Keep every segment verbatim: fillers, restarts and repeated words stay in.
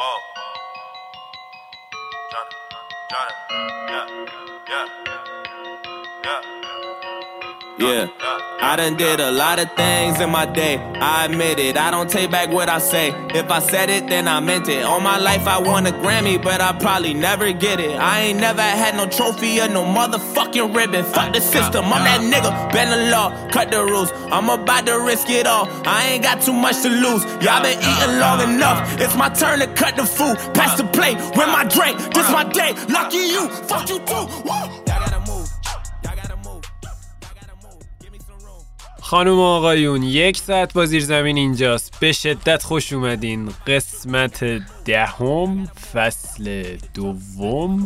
Whoa. Johnny, Johnny, yeah, yeah, yeah. Yeah, I done did a lot of things in my day, I admit it, I don't take back what I say. If I said it, then I meant it. All my life I won a Grammy, but I probably never get it. I ain't never had no trophy or no motherfucking ribbon. Fuck the system, I'm that nigga, bend the law, cut the rules. I'm about to risk it all, I ain't got too much to lose. Y'all been eating long enough, it's my turn to cut the food. Pass the plate, with my drink, this my day. Lucky you, fuck you too. Woo! خانم و آقایون، یک ساعت با زیرزمین اینجاست. به شدت خوش اومدین. قسمت دهم فصل دوم،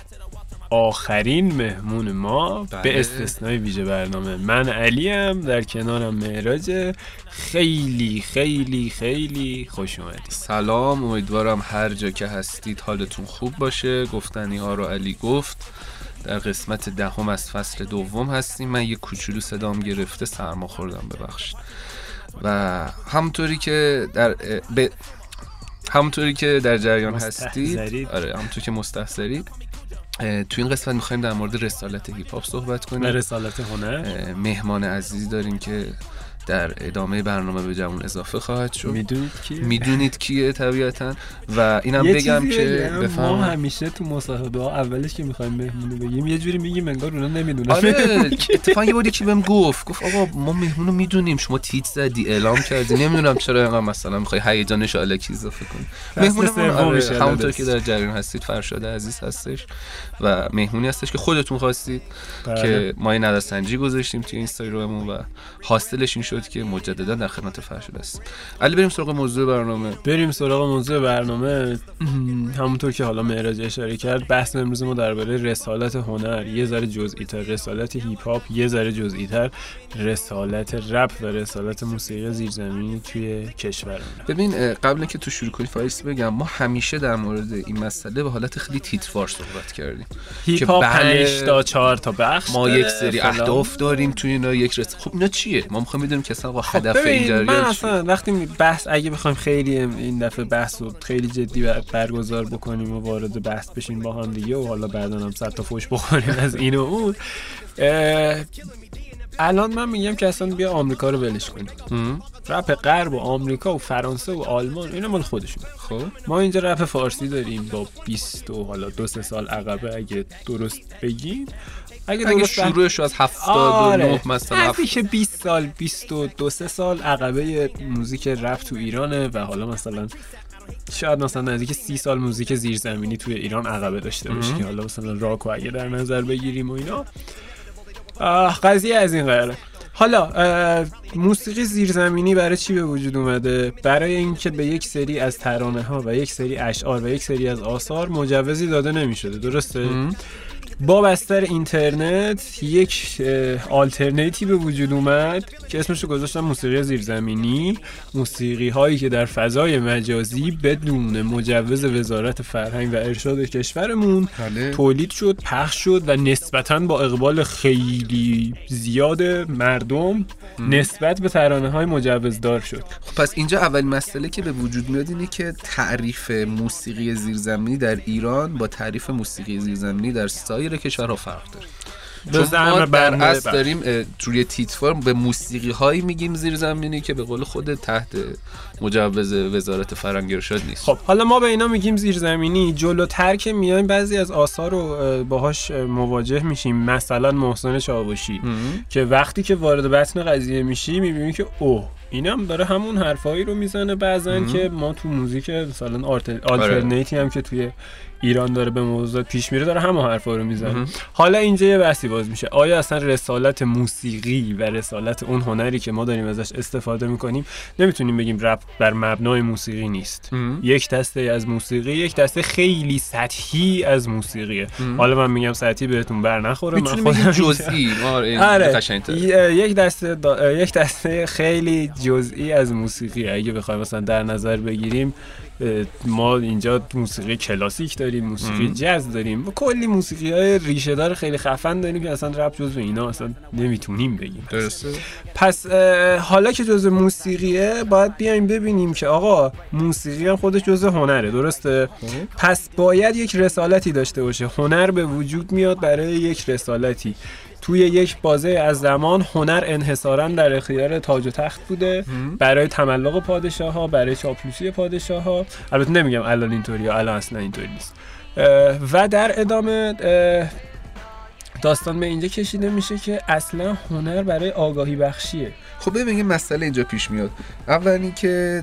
آخرین مهمون ما بله. به استثنای ویژه برنامه. من علیم، در کنارم معراجه. خیلی خیلی خیلی خوش اومدید. سلام، امیدوارم هر جا که هستید حالتون خوب باشه. گفتنی ها رو علی گفت. در قسمت دهم از فصل دوم هستیم. من یه کوچولو صدام گرفته، سرما خوردم، ببخشید. و همونطوری که در ب... همونطوری که در جریان هستید، آره همونطوری که مستحضرید، تو این قسمت می‌خوایم در مورد رسالت هیپ هاپ صحبت کنیم. رسالت هنر. مهمان عزیزی داریم که در ادامه برنامه به جمعون اضافه خواهد شد. میدونید کیه؟ میدونید کیه طبیعتاً. و اینم بگم که بفهم ما همیشه تو مصاحبه ها اولش که میخوایم مهمونو بگیم یه جوری میگیم انگار اونا نمیدونن. آره اتفاقا یه باری که بهم گفت گفت آقا ما مهمونو میدونیم، شما تیت زدی اعلام کردی، نمیدونم چرا اینقدر مثلا میخوای هیجانش الکی اضافه کنی. مهمون همونطور که در جریان هستید فرشاد عزیز هستش و مهمونی هستش که خودتون خواستید بله. که ما این نظرسنجی گذاشتیم توی اینستاگراممون و حاصلش این شد که مجددا در خدمت فرشاد هست. علی بریم سراغ موضوع برنامه. بریم سراغ موضوع برنامه. همونطور که حالا معراج اشاره کرد، بحث امروز ما درباره رسالت هنر، یه ذره جزئی تر رسالت هیپ هاپ، یه ذره جزئی تر رسالت رپ و رسالت موسیقی زیرزمینی توی کشورمون. ببین قبل اینکه تو شروع کنی فایس بگم، ما همیشه در مورد این مسئله به حالت خیلی تیتروار صحبت کردیم. هیپ هاپ پنج تا چهار تا بخش، ما یک سری اهداف داریم توی اینا، یک رس... خب اینا چیه؟ ما می‌خوایم بدونیم که اصلا هدف این جریان من اصلا وقتی بحث اگه بخوایم خیلی این دفعه بحث رو خیلی جدی برگزار بکنیم و وارد بحث بشیم با هم دیگه و حالا بعدا هم صد تا فوش بخوریم از این و اون، الان من میگم که اصلا بیا آمریکا رو ولش کنیم. رپ غرب و آمریکا و فرانسه و آلمان اینا مال خودشون. خب ما اینجا رپ فارسی داریم با بیست و حالا دو سه سال عقبه اگه درست بگیم، اگه, اگه شروعش از هفتاد و نه مثلا هفته بیست سال بیست و دو سه سال عقبه موزیک رپ تو ایرانه و حالا مثلا شاید مثلا نزدیک سی سال موزیک زیرزمینی توی ایران عقبه داشته باشه که حالا مثلا راکو اگه در نظر بگیریم و اینا، قضیه از این قراره. حالا موسیقی زیرزمینی برای چی به وجود اومده؟ برای اینکه به یک سری از ترانه ها و یک سری اشعار و یک سری از آثار مجوزی داده نمی شده. درسته؟ با بستر اینترنت یک آلترناتیو به وجود اومد که اسمش رو گذاشتن موسیقی زیرزمینی. موسیقی هایی که در فضای مجازی بدون مجوز وزارت فرهنگ و ارشاد کشورمون بله. تولید شد، پخش شد و نسبتاً با اقبال خیلی زیاد مردم م. نسبت به ترانه های مجوزدار شد. خب پس اینجا اول مسئله که به وجود میاد اینه که تعریف موسیقی زیرزمینی در ایران با تعریف موسیقی زیرزمینی در سایر کشورها فرق داره. چون ما در اصل داریم توی تیتروار به موسیقی هایی میگیم زیرزمینی که به قول خود تحت مجوز وزارت فرهنگ و ارشاد نیست. خب حالا ما به اینا میگیم زیرزمینی. جلوتر که میایم بعضی از آثار رو باهاش مواجه میشیم، مثلا محسن چاوشی که وقتی که وارد بطن قضیه میشی میبینی که اوه اینم داره همون حرفایی رو میزنه بعضن که ما تو موزیک مثلا آلترنیتی هم که توی ایران داره به موضوعات پیش میره داره همون حرفا رو میزنه. حالا اینجا یه بحثی باز میشه، آیا اصلا رسالت موسیقی و رسالت اون هنری که ما داریم ازش استفاده میکنیم نمیتونیم بگیم رپ بر مبنای موسیقی نیست. یک دسته از موسیقی، یک دسته خیلی سطحی از موسیقیه. حالا من میگم سطحی بهتون بر نخوره، من خودم جزئی آره یک دسته دا... یک دسته خیلی جزئی از موسیقی اگه بخوایم مثلا در نظر بگیریم، ما اینجا موسیقی کلاسیک داریم، داریم، موسیقی جاز داریم و کلی موسیقی های ریشه دار خیلی خفن داریم که اصلا رپ جزو اینا اصلا نمیتونیم بگیم. درسته. پس حالا که جزو موسیقیه باید بیایم ببینیم که آقا موسیقی هم خودش جزو هنره، درسته؟ پس باید یک رسالتی داشته باشه. هنر به وجود میاد برای یک رسالتی. توی یک بازه از زمان هنر انحصاراً در اختیار تاج و تخت بوده برای تملق پادشاه ها، برای چاپلوسی پادشاه ها. البته نمیگم الان اینطوریه، الان اصلا اینطوری نیست. و در ادامه داستان به اینجا کشیده میشه که اصلا هنر برای آگاهی بخشیه. خب ببین یه مسئله اینجا پیش میاد. اولی که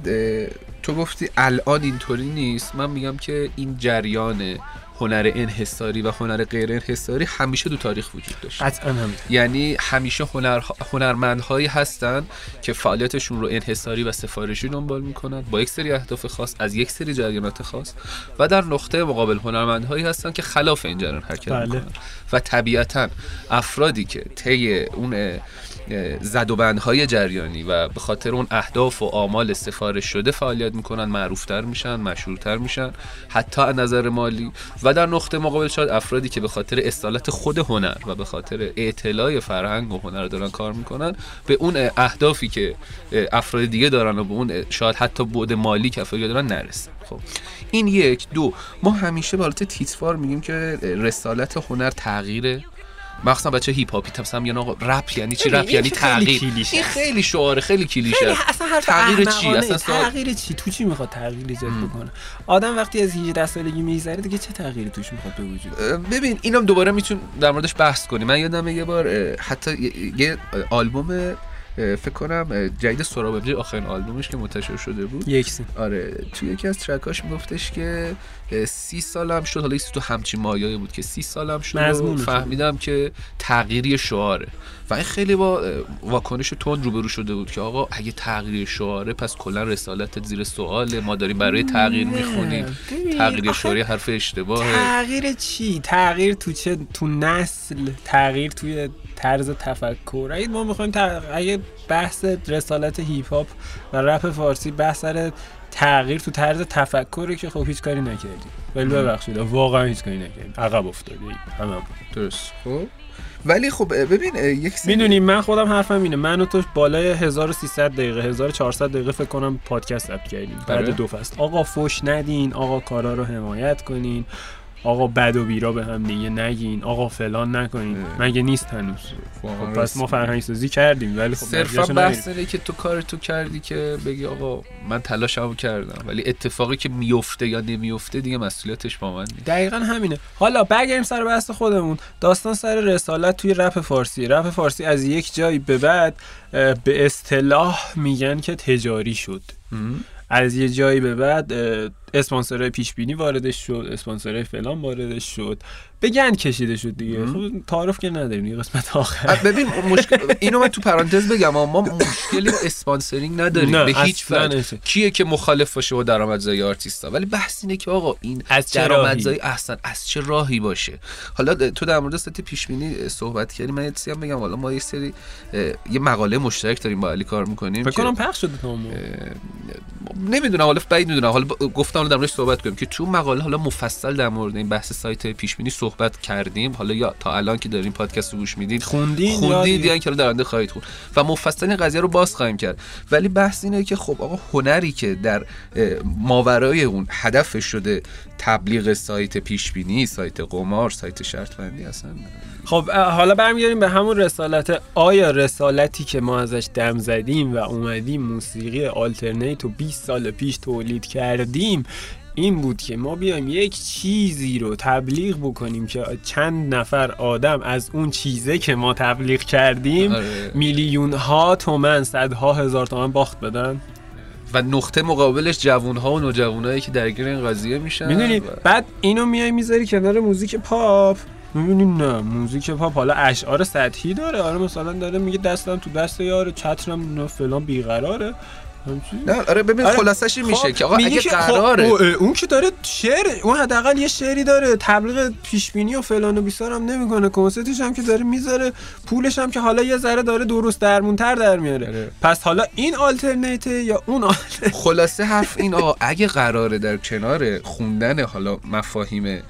تو گفتی الان اینطوری نیست، من میگم که این جریان هنر انحصاری و هنر غیر انحصاری همیشه تو تاریخ وجود داشت. قطعاً هم. یعنی همیشه هنر هنرمندهایی هستن که فعالیتشون رو انحصاری و سفارشی دنبال میکنن با یک سری اهداف خاص از یک سری جریانات خاص، و در نقطه مقابل هنرمندهایی هستن که خلاف این جریان حرکت بله. میکنن. و طبیعتاً افرادی که طی اون زد و بندهای جریانی و به خاطر اون اهداف و آمال سفارش شده فعالیت میکنن معروفتر میشن، مشهورتر میشن، حتی از نظر مالی. و در نقطه مقابل شاید افرادی که به خاطر اصالت خود هنر و به خاطر اطلاع فرهنگ و هنر دارن کار میکنن به اون اهدافی که افراد دیگه دارن و به اون شاید حتی بعد مالی که افراد دارن نرسن. خب این یک. دو، ما همیشه به حالت تیتروار میگیم که رسالت هنر تغییره. مخصوصا بچه هیپ هاپی مثلا میگن آقا رپ یعنی چی؟ رپ یعنی تغییر. این خیلی شعاره، خیلی کلیشه. اصلا حرف تغییر چی؟ اصلا تغییر چی؟ تو چی میخواد تغییر ایجاد بکنه؟ آدم وقتی از هجده سالگی میذاره دیگه چه تغییری توش میخواد به وجود؟ ببین اینم دوباره میتون در موردش بحث کنیم. من یادمه یه بار حتی یه آلبوم فکر کنم جدید سرابجی آخرین آلبومش که منتشر شده بود یک سی. آره توی یکی از ترکاش میگفتش که سی سالم شد، حالا تو همچین مایه‌ای بود که سی سالم شد و فهمیدم که تغییری شعاره. و این خیلی با واکنش تند روبرو شده بود که آقا اگه تغییر شعاره پس کلا رسالت زیر سواله، ما داریم برای تغییر میخونیم، تغییر شعاری حرف اشتباهه. تغییر چی؟ تغییر تو چه؟ تو نسل، تغییر توی طرز تفکر. اگه ما میخوایم تغ... اگه بحث رسالت هیپ هاپ و رپ فارسی بحث سر تغییر تو طرز تفکره که خب هیچ کاری نکردیم، ولی ببخشید واقعا هیچ کاری نکردیم، عقب افتادیم همه. درست. خب ولی خب ببین یک سری میدونی من خودم حرفم اینه، من و تو بالای هزار و سیصد دقیقه هزار و چهارصد دقیقه فکر کنم پادکست ضبط کردیم بعد دو فصل. آقا فوش ندین، آقا کارا رو حمایت کنین، آقا بد و بیرا به هم دیگه نگین، آقا فلان نکنین. مگه نیست هنوز؟ خب پس ما فرهنگ سازی کردیم ولی خب صرفا بحث اینه که تو کارتو کردی که بگی آقا من تلاشمو کردم، ولی اتفاقی که میفته یا نمیفته دیگه مسئولیتش با من نیست. دقیقاً همینه. حالا برگردیم سر بحث خودمون. داستان سر رسالت توی رپ فارسی. رپ فارسی از یک جایی به بعد به اصطلاح میگن که تجاری شد. از یه جایی به بعد اسپانسرهای پیش بینی واردش شد، اسپانسرهای فلان واردش شد، بگن کشیده شد دیگه. خب تعارف که نداریم دیگه قسمت آخر. ببین مشکل اینو من تو پرانتز بگم، ما مشکلی با اسپانسرینگ نداریم به هیچ وجه. کیه که مخالف باشه با درآمدزایی آرتیستا، ولی بحث اینه که آقا این درآمدزایی احسن از چه راهی باشه. حالا تو در مورد ست پیش بینی صحبت کردی، من یه چیزی هم بگم. حالا ما یه سری یه مقاله مشترک داریم با علی کار می‌کنیم فکر کنم پخش شده تو نمیدونم، حالا بعید میدونم، حالا گفتم در موردش صحبت کنیم که تو مقاله حالا مفصل در مورد این بحث سایت پیش بینی صحبت کردیم. حالا یا تا الان که دارین پادکست رو گوش میدید خوندین خوندید یا اینکه در آینده خواهید خوند و مفصل این قضیه رو باز خواهیم کرد. ولی بحث اینه که خب آقا هنری که در ماورای اون هدفش شده تبلیغ سایت پیش بینی، سایت قمار، سایت شرط بندی اصلا. خب حالا برمیگردیم به همون رسالت. آیا رسالتی که ما ازش دم زدیم و اومدیم موسیقی آلترنیت و بیست سال پیش تولید کردیم این بود که ما بیایم یک چیزی رو تبلیغ بکنیم که چند نفر آدم از اون چیزه که ما تبلیغ کردیم آره. میلیون ها تومن، صدها هزار تومن باخت بدن و نقطه مقابلش جوان‌ها و نوجوانایی که درگیر این قضیه میشن. میدونی و... بعد اینو میای میذاری کنار موزیک پاپ، میبینی نه موزیک پاپ حالا اشعار سطحی داره، آره مثلا داره میگه دستم تو دست یاره، چترم فلان بیقراره، نه آره ببین آره. خلاصش این میشه خب که آقا اگه قراره خب اون که داره شعر، اون حداقل یه شعری داره، تبلیغ پیش بینی و فلان و بیسار هم نمیکنه، کنسرتش هم که داره میذاره، پولش هم که حالا یه ذره داره درست درمونتر در میاره آره. پس حالا این آلترنیت یا اون آلترنیت. خلاصه حرف این آقا اگه قراره در کنار خوندن حالا مفاهیم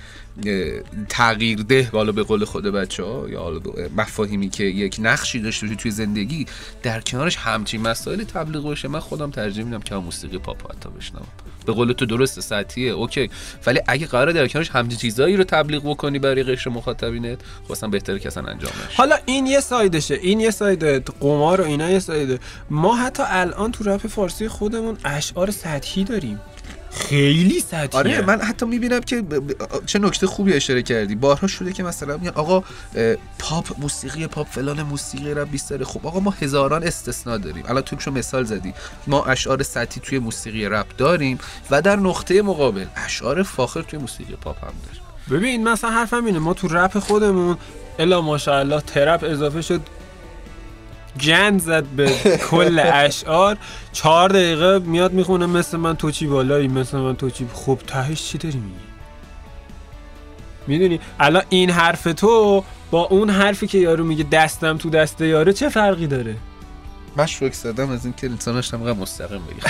تغییر ده بالا به قول خود بچه‌ها یا مفاهیمی که یک نقشی داشته باشه توی زندگی، در کنارش همچین مسائل تبلیغ بشه، من خودم ترجیح میدم که موسیقی پاپ حتی بشنوم. به قول تو درسته سطحیه اوکی، ولی اگه قراره در کنارش همچین چیزایی رو تبلیغ بکنی برای قشر مخاطبینت، خب اصلا بهتره که اصلا انجام نشه. حالا این یه سایدشه، این یه ساید، قمار و اینا یه سایده. ما حتی الان تو رپ فارسی خودمون اشعار سطحی داریم، خیلی سطحیه. آره من حتی میبینم که ب... ب... چه نکته خوبی اشاره کردی، بارها شده که مثلا میگن آقا پاپ موسیقی پاپ فلان موسیقی رپ بیشتره. خب آقا ما هزاران استثناء داریم، الان توشو مثال زدی، ما اشعار سطحی توی موسیقی رپ داریم و در نقطه مقابل اشعار فاخر توی موسیقی پاپ هم داریم. ببین مثلا حرفم اینه، ما تو رپ خودمون الا ماشاءالله ترپ اضافه شد، جن زد به کل اشعار، چهار دقیقه میاد میخونه مثل من تو چی بالایی، مثل من تو چی. خب تهش چی داری میگی؟ میدونی الان این حرف تو با اون حرفی که یارو میگه دستم تو دست یاره چه فرقی داره؟ من شوک زدم از این که انسانش هم مستقیم بگی.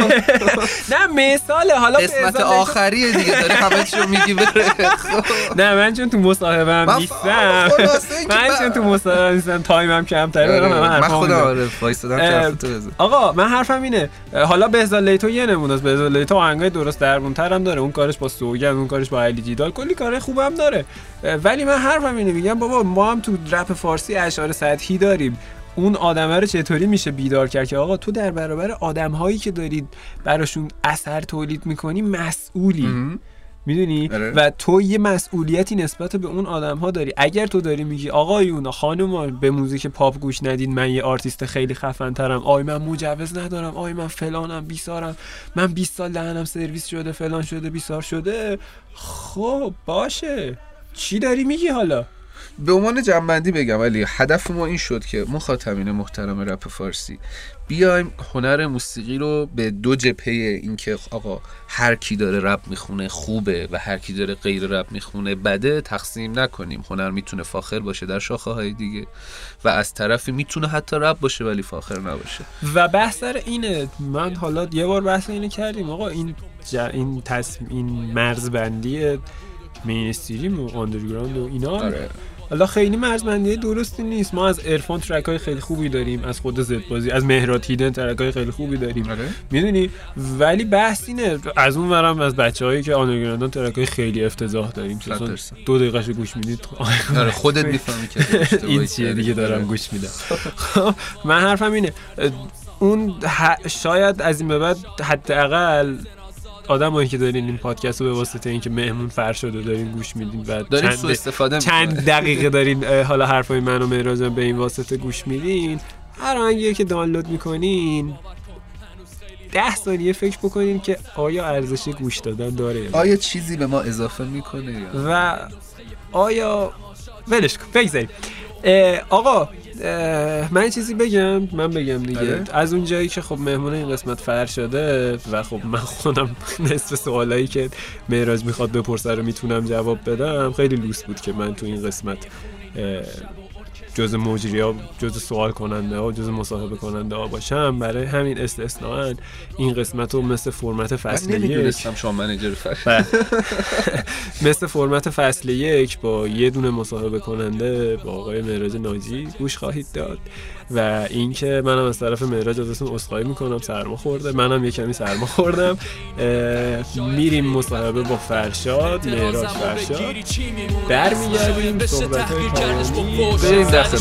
نه مثال حالا قسمت آخریه دیگه داری همه چیو میگی بره. نه من چون تو مصاحبه‌ام نیستم، من چون تو مصاحبه‌ام نیستم تایمم کمتره، من خودم آره وایسادم حرفتو بزنم. آقا من حرفم اینه، حالا بهزاد لیتو یه نمونه است، بهزاد لیتو آهنگای درست درمونتر هم داره، اون کارش با سوگند، اون کارش با علی جیدال، کلی کار خوبم داره، ولی من حرفم اینه میگم بابا ما هم تو رپ فارسی اشعار سطحی داریم. اون آدمه رو چطوری میشه بیدار کرد که آقا تو در برابر آدم‌هایی که دارید براشون اثر تولید میکنی مسئولی، میدونی؟ و تو یه مسئولیتی نسبت به اون آدم‌ها داری. اگر تو داری میگی آقایون خانوما به موزیک پاپ گوش ندید، من یه آرتیست خیلی خفن‌ترم، آی من مجوز ندارم، آی من فلانم بیسارم، من بیست سال دهنم سرویس شده، فلان شده، بیسار شده، خب باشه چی داری میگی؟ حالا به عنوان جنبندی بگم ولی هدف ما این شد که مخاطبین محترم رپ فارسی بیایم هنر موسیقی رو به دو جبهه، این که آقا هر کی داره رپ میخونه خوبه و هر کی داره غیر رپ میخونه بده تقسیم نکنیم. هنر میتونه فاخر باشه در شاخه های دیگه و از طرفی میتونه حتی رپ باشه ولی فاخر نباشه. و بحث سر اینه، من حالا یه بار بحث اینو کردیم آقا این ج... این تصمیم این مرزبندی مینستریم و آندرگراند و اینا آره. حالا خیلی مرزبندی درستی نیست. ما از عرفان ترکای خیلی خوبی داریم، از خود زدبازی، از مهراد هیدن ترکای خیلی خوبی داریم آره. میدونی، ولی بحث اینه از اون ورم از بچه‌هایی که آندرگراندن ترکای خیلی افتضاح داریم، چون دو دقیقه‌شو گوش میدید آره خودت میفهمی که این چیه دیگه دارم گوش میدم. من حرفم اینه اون شاید از این به بعد حداقل آدمایی که دارین این پادکست رو به واسطه اینکه مهمون فر شده دارین گوش میدین و دارین سوء استفاده چند دقیقه دارین حالا حرفای منو مهراج به این واسطه گوش میدین، هر آهنگی که دانلود میکنین ده ثانیه فکر بکنین که آیا ارزش گوش دادن داره، آیا چیزی به ما اضافه میکنه و آیا ولش کن بگذاریم. آقا من چیزی بگم من بگم دیگه آره. از اون جایی که خب مهمون این قسمت فر شده و خب من خودم نصف سوالایی که مهراج میخواد بپرسه رو میتونم جواب بدم، خیلی لوس بود که من تو این قسمت جز مجری ها، جز سوال کننده ها، جز مصاحبه کننده ها باشم. برای همین استثناءً این قسمت رو مثل فرمت فصل یک نمیدونستم شما منیجر فصل مثل فرمت فصل یک با یه دونه مصاحبه کننده با آقای مهراج ناجی گوش خواهید داد و اینکه منم از طرف مهراج ازتون عذرخواهی میکنم، سرما خورده، منم یه کمی سرما خوردم. میریم مصاحبه با فرشاد، مهراج فرشاد، برمیگردیم صحبت‌های پایانی بریم دست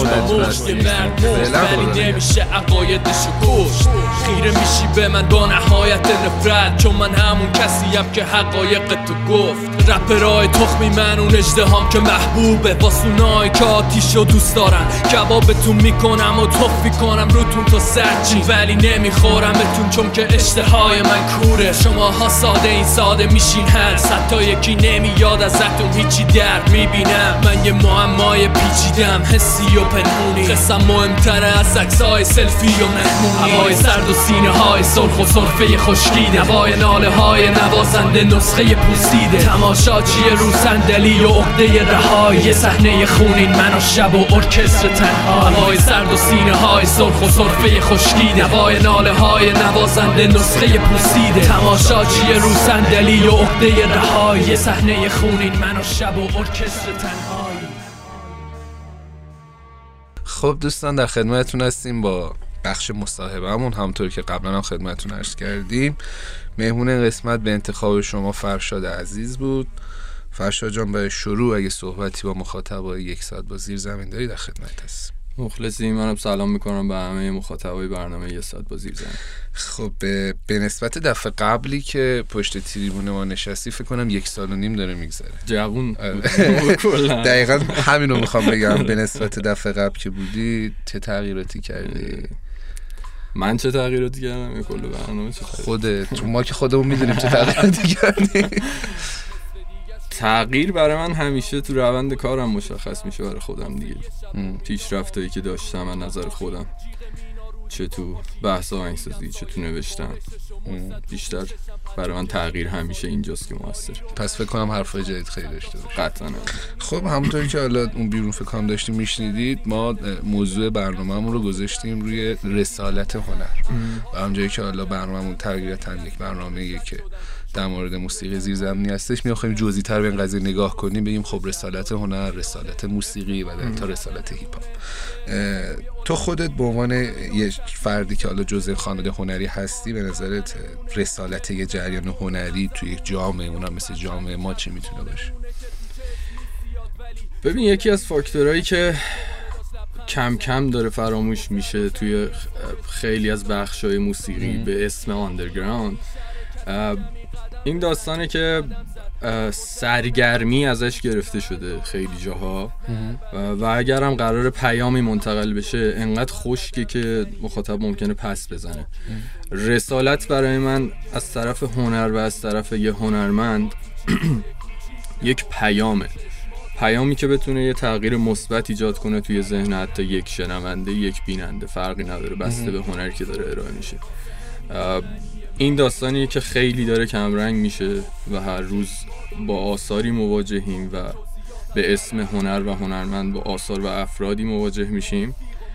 ولی نمیشه عقایدشو کشت، خیره میشی به من با نهایت نفرت، چون من همون کسیم که حقایق تو گفت. رپرای تخمی من اون اژدهام که محبوبه، واسونای که آتیشو دوست دارن، کبابتون میکنم و توفی کنم روتون تا سرچین، ولی نمیخورم بهتون چون که اشتهای من کوره. شماها ساده این ساده میشین هر حتی یکی نمیاد ازتون هیچی درد میبینم. من یه معمای پیچیدم، حسی و پنهونی. قصم مهمتره از عکسای سلفی و مهمونی. هوای سرد و سینه های سرخ و سرفه خشکیده، هوای ناله های نوازنده نسخه پوسیده، تماشاچی رو صندلی و عقده رهایی، یه صحنه خونین من و شب و ارکستر تنها. هوای سرد و سینه های سرخ و سرفه خشکیده، هوای ناله های نوازنده نسخه پوسیده، تماشاچی رو صندلی و عقده رهایی، یه صحنه خونین من و شب و ارکستر تنهایی. خب دوستان در خدمتتون هستیم با بخش مصاحبه‌مون. همونطور که قبلا هم خدمتتون عرض کردیم مهمون این قسمت به انتخاب شما فرشاد عزیز بود. فرشاد جان برای شروع اگه صحبتی با مخاطبای یک ساعت با زیر زمین داری در خدمت هست. مخلصی، منم سلام میکنم به همه مخاطبای برنامه یک ساعت با زیر زمین. خب به, به نسبت دفعه قبلی که پشت تریبون ما نشستی فکر کنم یک سال و نیم داره میگذره. جوون دقیقا همینو میخوام بگم. به نسبت دفعه قبل که بودی چه تغییراتی کردی؟ من چه تغییراتی کردم؟ این کل برنامه چه تغییراتی؟ خودت، ما که خودمون میدونیم چه تغییراتی کردی. تغییر برای من همیشه تو روند کارم مشخص میشه برای خودم دیگه. پیشرفتایی که داشتم از نظر خودم، چه تو بحث آهنگسازی چه تو نوشتن، بیشتر برای من تغییر همیشه اینجاست که موثر. پس فکر کنم حرفای جدید خیلی داشته باشه. قطعا. خب همونطوری که حالا اون بیرون فکر کنم داشتیم میشنیدید، ما موضوع برنامه‌مون رو گذاشتیم روی رسالت هنر و همونجایی که حالا برنامه‌مون طبیعتاً یک برنامه‌ایه که در مورد موسیقی زیرزمینی هستش، می‌خوایم جزئی‌تر به این قضیه نگاه کنیم، بگیم خب رسالت هنر، رسالت موسیقی و در تا رسالت هیپ هاپ. تو خودت به عنوان یه فردی که حالا جزء خانواده هنری هستی، به نظرت رسالت یه جریان هنری توی یک جامعه، اونم مثل جامعه ما، چی میتونه باشه؟ ببین، یکی از فاکتورهایی که کم کم داره فراموش میشه توی خیلی از بخش‌های موسیقی به اسم آندرگراند، این داستانه که سرگرمی ازش گرفته شده خیلی جاها و اگرم قرار پیامی منتقل بشه انقدر خشکه که مخاطب ممکنه پس بزنه. رسالت برای من از طرف هنر و از طرف یه هنرمند یک پیامه، پیامی که بتونه یه تغییر مثبت ایجاد کنه توی ذهن حتی یک شنونده، یک بیننده، فرقی نداره بسته به هنری که داره ارائه میشه. این داستانیه که خیلی داره کمرنگ میشه و هر روز با آثاری مواجهیم و به اسم هنر و هنرمند با آثار و افرادی مواجه میشیم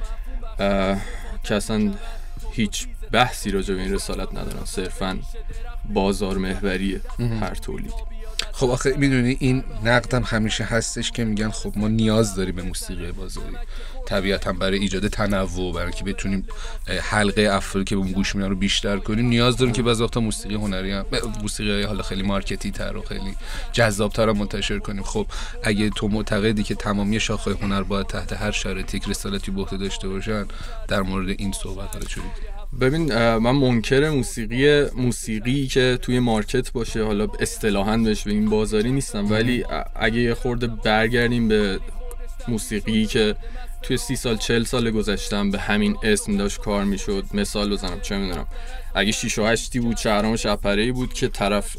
که اصلا هیچ بحثی راجع به این رسالت ندارن، صرفاً بازار محوریه هر تولید. خب آخه میدونی این نقدم همیشه هستش که میگن خب ما نیاز داریم به موسیقی بازاری، طبیعتاً برای ایجاد تنوع، برای که بتونیم حلقه افرادی که به اون گوش میدن رو بیشتر کنیم، نیاز داریم که بعضی وقتا موسیقی هنری هم موسیقی حالا خیلی مارکتی تر و خیلی جذاب‌تر هم منتشر کنیم. خب اگه تو معتقدی که تمامی شاخه‌های هنر باید تحت هر شرایطی یک رسالتی به عهده داشته باشن، در مورد این صحبت ها چه می‌گی؟ ببین، من منکر موسیقی موسیقی که توی مارکت باشه، حالا اصطلاحاً بهش بگیم بازاری نیستم، ولی اگه یه خورده برگردیم به موسیقی که توی سی سال چهل سال گذشتم به همین اسم داشت کار میشد، مثال بزنم، چه میدونم اگه شیش و هشتی بود، شهرام شب‌پره‌ای بود که طرف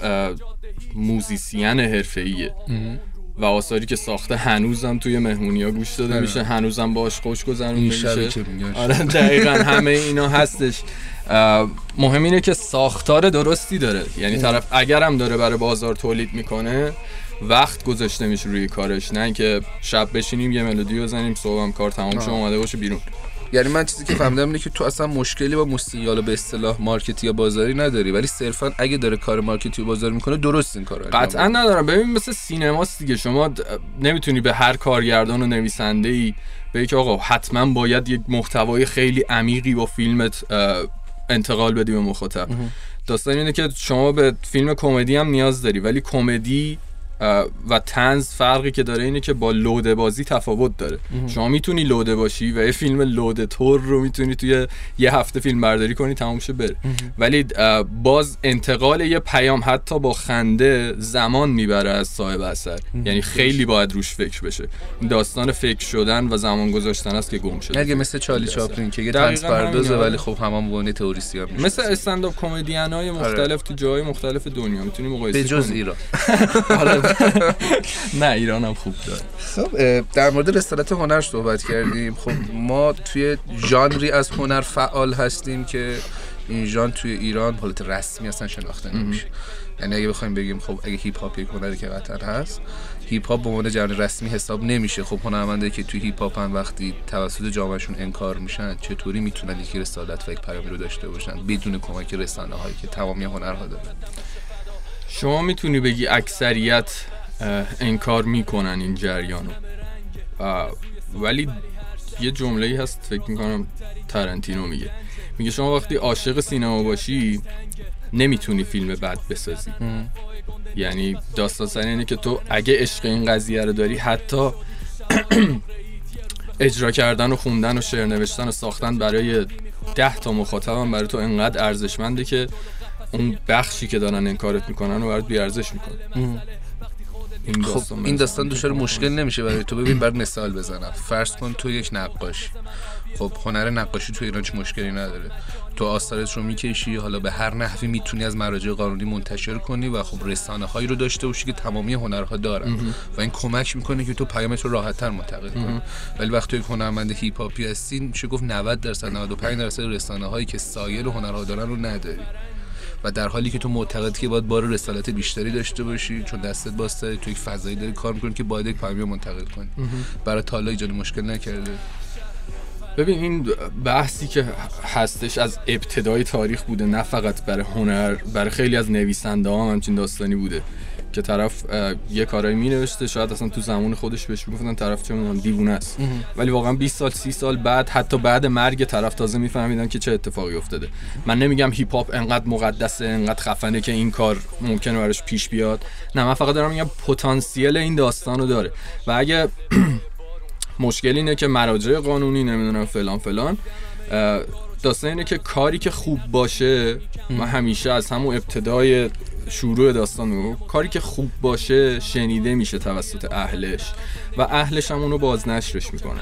موزیسین حرفه‌ایه و آثاری که ساخته هنوزم توی مهمونی‌ها گوش داده میشه، هنوزم باهاش خوش گذرونده میشه. آره دقیقاً همه اینا هستش. مهم اینه که ساختار درستی داره، یعنی طرف اگرم داره برای بازار تولید میکنه وقت گذاشته میشه روی کارش، نه اینکه شب بشینیم یه ملودی بزنیم صبحم کار تمام شه اومده باشه بیرون. یعنی من چیزی که فهمیدم اینه که تو اصلا مشکلی با موسیقی حالا به اصطلاح مارکتی یا بازاری نداری، ولی صرفا اگه داره کار مارکتی و بازاری میکنه درست این کارو قطعا ندارم. ببین مثل سینماست دیگه، شما نمیتونی به هر کارگردان و نویسنده‌ای بگی که آقا حتما باید یک محتوای خیلی عمیقی با فیلمت انتقال بدی به مخاطب. داستان اینه که شما به فیلم کمدی هم نیاز داری، ولی کمدی و طنز فرقی که داره اینه که با لوده بازی تفاوت داره. شما میتونی لوده باشی و یه فیلم لوده تور رو میتونی توی یه هفته فیلم برداری کنی تموم شه بره، ولی باز انتقال یه پیام حتی با خنده زمان میبره از صاحب اثر، یعنی خیلی باید روش فکر بشه. این داستان فکر شدن و زمان گذاشتن است که گم شده. اگه مثل چارلی چاپلین که یه طنز پردازه ولی خب همون بونه تئوریسین میشه، مثل استند اپ کمدینای مختلف تو جای مختلف دنیا میتونی مقایسه کنی به جز ایران. آره نه ایران هم خوب داره. خب در مورد رسالت هنر صحبت کردیم. خب ما توی ژانری از هنر فعال هستیم که این ژانر توی ایران حالت رسمی اصلا شناخته نمیشه. یعنی اگه بخوایم بگیم خب اگه هیپ هاپ یک هنری که قطعا هست، هیپ هاپ به عنوان ژانر رسمی حساب نمیشه. خب هنرمندایی که توی هیپ هاپن وقتی توسط جامعهشون انکار میشن، چطوری میتونن یک رسالت و یک پیامی رو داشته باشن بدون کمک رسانه هایی که تمامی هنرها داره؟ شما میتونی بگی اکثریت انکار میکنن این جریانو، ولی یه جمله‌ای هست فکر میکنم تارنتینو میگه میگه شما وقتی عاشق سینما باشی نمیتونی فیلم بد بسازی. ام. یعنی داستان سر اینه که تو اگه عشق این قضیه رو داری، حتی اجرا کردن و خوندن و شعر نوشتن و ساختن برای ده تا مخاطبم برای تو انقدر ارزشمنده که اون بخشی که دارن انکارت میکنن و برات بی ارزش میکنن. این خب این داستان دچار مشکل نمیشه برای تو؟ ببین برات مثال بزنم. فرض کن تو یک نقاشی، خب هنر نقاشی تو ایران چه مشکلی نداره، تو آثارت رو میکشی، حالا به هر نحوی میتونی از مراجع قانونی منتشر کنی و خب رسانه هایی رو داشته باشی که تمامی هنرها دارن و این کمک میکنه که تو پیامت رو راحت تر منتقل کنی. ولی وقتی یک هنرمند هیپ هاپی هستی، میشه گفت نود درصد نود و پنج درصد رسانه هایی که سایر هنرها دارن رو نداری و در حالی که تو معتقدی که باید بار رسالت بیشتری داشته باشی چون دستت باسته، تو یک فضایی داری کار میکنی که باید یک پیام منتقل کنی. برای حالا ایجاد مشکل نکرده؟ ببین این بحثی که هستش از ابتدای تاریخ بوده، نه فقط برای هنر، برای خیلی از نویسنده ها هم همچین داستانی بوده که طرف یه کارایی می نوشته، شاید اصلا تو زمان خودش بهش میگفتن طرف چه میدونم دیوونه است، ولی واقعا بیست سال سی سال بعد، حتی بعد مرگ طرف، تازه میفهمیدن که چه اتفاقی افتاده. من نمیگم هیپ هاپ انقدر مقدسه، انقدر خفنه که این کار ممکنه براش پیش بیاد، نه، من فقط دارم میگم پتانسیل این داستانو داره و اگه مشکل اینه که مراجع قانونی نمیدونم فلان فلان، داستان اینه که کاری که خوب باشه، من همیشه از همون ابتدای شروع داستان میگم کاری که خوب باشه شنیده میشه توسط اهلش و اهلش هم اونو بازنشرش میکنن.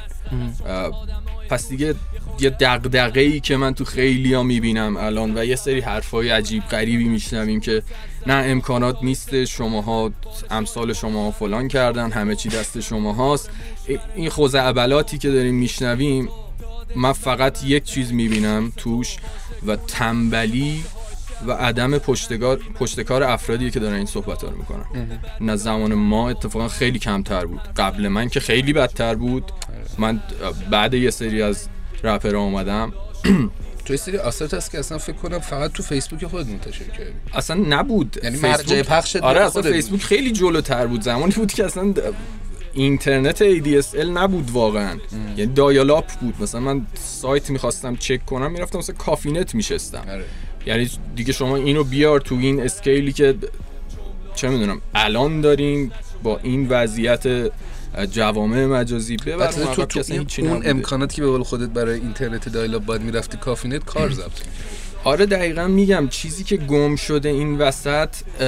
پس دیگه یه دغدغه‌ای که من تو خیلی ها میبینم الان و یه سری حرفای عجیب غریبی میشنویم که نه امکانات نیست، شماها امثال شما فلان کردن، همه چی دست شما هاست، این خزعبلاتی که داریم میشنویم، من فقط یک چیز میبینم توش و تنبلی و عدم پشتکار پشتکار افرادیه که دارن این صحبت‌ها رو میکنن. نه زمان ما اتفاقا خیلی کمتر بود، قبل من که خیلی بدتر بود. من بعد یه سری از رپرها اومدم تو یه سری آثارت هست که اصلا فکر کنم فقط تو فیسبوک خود منتشر کردی، اصلا نبود، یعنی مرجع پخش. آره اصلا فیسبوک خیلی جلوتر بود، زمانی بود که اصلا اینترنت ای دی اس ال نبود واقعا، یعنی دایالاپ بود. مثلا من سایت میخواستم چک کنم میرفتم مثلا کافینت میشستم. آره. یعنی دیگه شما اینو بیار تو این اسکیلی که چه میدونم الان داریم با این وضعیت جوامع مجازی ببر تو, تو این اون امکاناتی که به قول خودت برای اینترنت دایالاپ باید میرفتی کافینت کار ضبط. آره دقیقاً میگم چیزی که گم شده این وسط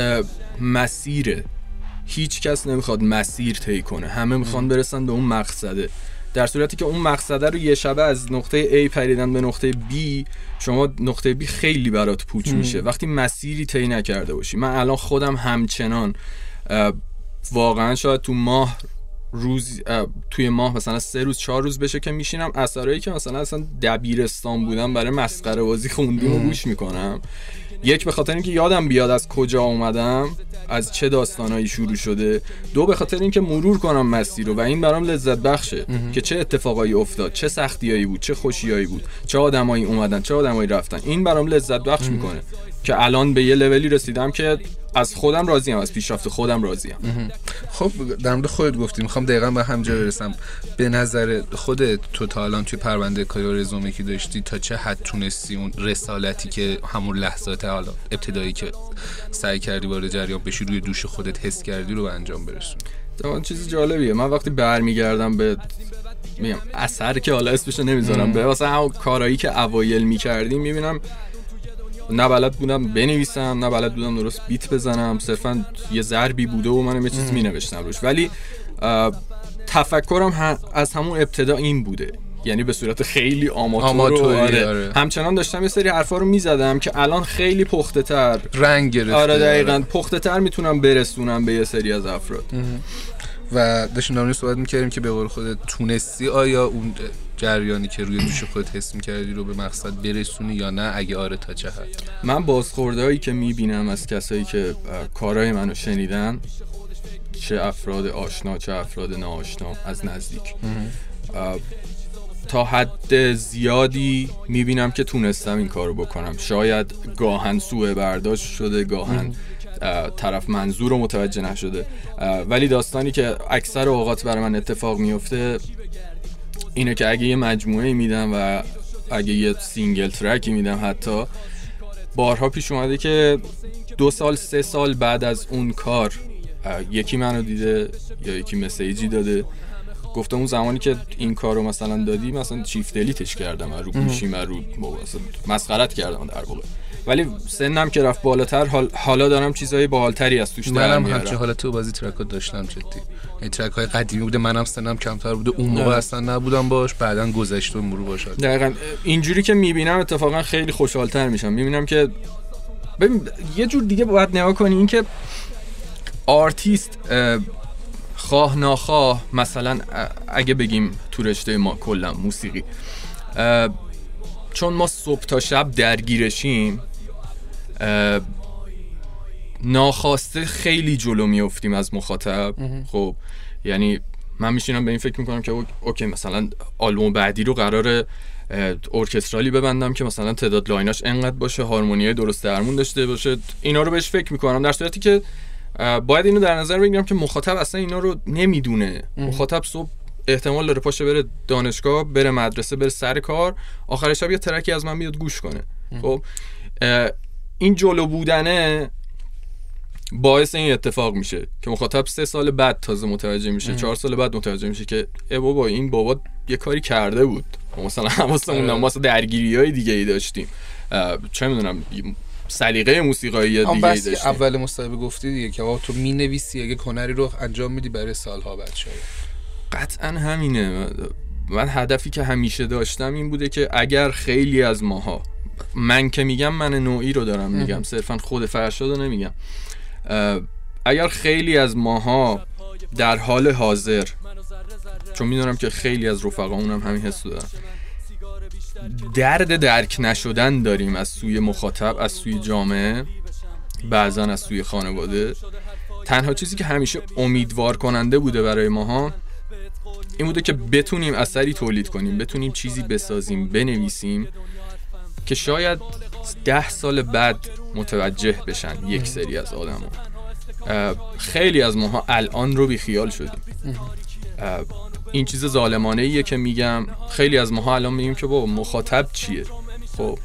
مسیره. هیچ کس نمیخواد مسیر طی کنه، همه میخوان برسن به اون مقصده، در صورتی که اون مقصده رو یه شبه از نقطه A پریدن به نقطه B، شما نقطه B خیلی برات پوچ میشه وقتی مسیری طی نکرده باشی. من الان خودم همچنان واقعا شاید تو ماه روز توی ماه مثلا سه روز چهار روز بشه که میشینم اثرایی که مثلا اصلا دبیرستان بودم برای مسخره بازی خوندیم و گوش میکنم. یک به خاطر اینکه یادم بیاد از کجا اومدم، از چه داستانایی شروع شده، دو به خاطر اینکه مرور کنم مسیر رو و این برام لذت بخشه که چه اتفاقایی افتاد، چه سختیایی بود، چه خوشیایی بود، چه آدمایی اومدن، چه آدمایی رفتن. این برام لذت بخش میکنه که الان به یه لولی رسیدم که از خودم راضیم، از پیشرفت خودم راضیم. خب در مورد خودت گفتی، میخوام دقیقاً به همجا برسم. به نظر خودت تو تا الان توی پرونده کاری و رزومه که داشتی تا چه حد تونستی اون رسالتی که همون لحظات حالا ابتدایی که سعی کردی وارد جریان بشی روی دوش خودت حس کردی رو به انجام برسونی؟ اون چیز جالبیه. من وقتی برمیگردم به میگم اثر که حالا اسمشو نمیذارم، به واسه همون کارهایی که اوایل میکردیم میبینم نه بلد بودم بنویسم، نه بلد بودم درست بیت بزنم، صرفا یه ضربی بوده و منم یه چیز مینوشتم روش. ولی تفکرم از همون ابتدا این بوده یعنی به صورت خیلی آماتور. آماتوری. آره. آره. همچنان داشتم یه سری حرفا رو میزدم که الان خیلی پخته تر رنگ گرفته. آره دقیقاً پخته تر میتونم برسونم به یه سری از افراد. و داشتیم نامونی صحبت میکردیم که به قول خودت تونستی آیا اون جریانی که روی دوش خودت حس میکردی رو به مقصد برسونی یا نه؟ اگه آره تا چه حد؟ من بازخوردهایی که میبینم از کسایی که کارهای منو شنیدن، چه افراد آشنا چه افراد ناآشنا از نزدیک، تا حد زیادی میبینم که تونستم این کارو بکنم. شاید گاهن سوء برداشت شده، گاهن طرف منظور رو متوجه نشده، ولی داستانی که اکثر اوقات برای من اتفاق میفته اینه که اگه یه مجموعه میدم و اگه یه سینگل ترکی میدم، حتی بارها پیش اومده که دو سال سه سال بعد از اون کار یکی منو دیده یا یکی مسیجی داده گفته اون زمانی که این کارو مثلا دادی مثلا چیف دلیتش کردم رو گوشی من رو مسخرت کردم در واقع، ولی سنم که رفت بالاتر حال حالا دارم چیزای باحالتری از توش در میارم. منم همچین حالت بازی ترکات داشتم جدی. این ترک های قدیمی بوده، منم سنم کمتر بوده، اون موقع اصلا نبودم باش، بعدن گذشت و مرور باشه. دقیقاً اینجوری که میبینم اتفاقا خیلی خوشحال‌تر میشم. میبینم که ببین یه جور دیگه باید نگاه کنی، این که آرتیست خواه ناخواه مثلا اگه بگیم تو رشته ما کلا موسیقی، چون ما صبح تا شب درگیرشیم ناخواسته خیلی جلو میافتیم از مخاطب. خب یعنی من میشینم به این فکر میکنم که اوکی مثلا آلبوم بعدی رو قراره ارکسترالی ببندم که مثلا تعداد لایناش انقدر باشه، هارمونیای درست درمون داشته باشه، اینا رو بهش فکر میکنم، در صورتی که باید اینو در نظر بگیرم که مخاطب اصلا اینا رو نمیدونه. مخاطب صبح احتمال داره پاشه بره دانشگاه، بره مدرسه، بره سر کار، آخر شب یه ترکی از من بیاد گوش کنه. خب این جلو بودنه باعث این اتفاق میشه که مخاطب سه سال بعد تازه متوجه میشه، چهار سال بعد متوجه میشه که ای بابا این بابا یه کاری کرده بود، مثلا حواسمون نبود، مثلا درگیریای دیگه ای داشتیم، چه میدونم سلیقه موسیقایی دیگه ای داشتیم. اول مصاحبه گفتی دیگه که آقا تو مینویسی اگه هنری رو انجام میدی برای سالها بعد شاید. قطعا همینه. من هدفی که همیشه داشتم این بوده که اگر خیلی از ماها، من که میگم من نوعی رو دارم میگم، صرفا خود فرشاد رو نمیگم، اگر خیلی از ماها در حال حاضر، چون میدونم که خیلی از رفقامون هم همین حسو دارن، درد درک نشدن داریم از سوی مخاطب، از سوی جامعه، بعضن از سوی خانواده، تنها چیزی که همیشه امیدوار کننده بوده برای ماها این بوده که بتونیم اثری تولید کنیم، بتونیم چیزی بسازیم، بنویسیم که شاید ده سال بعد متوجه بشن یک سری از آدم ها. خیلی از ماها الان رو بی خیال شدیم. این چیز ظالمانه ایه که میگم، خیلی از ماها الان میگیم که بابا مخاطب چیه. خب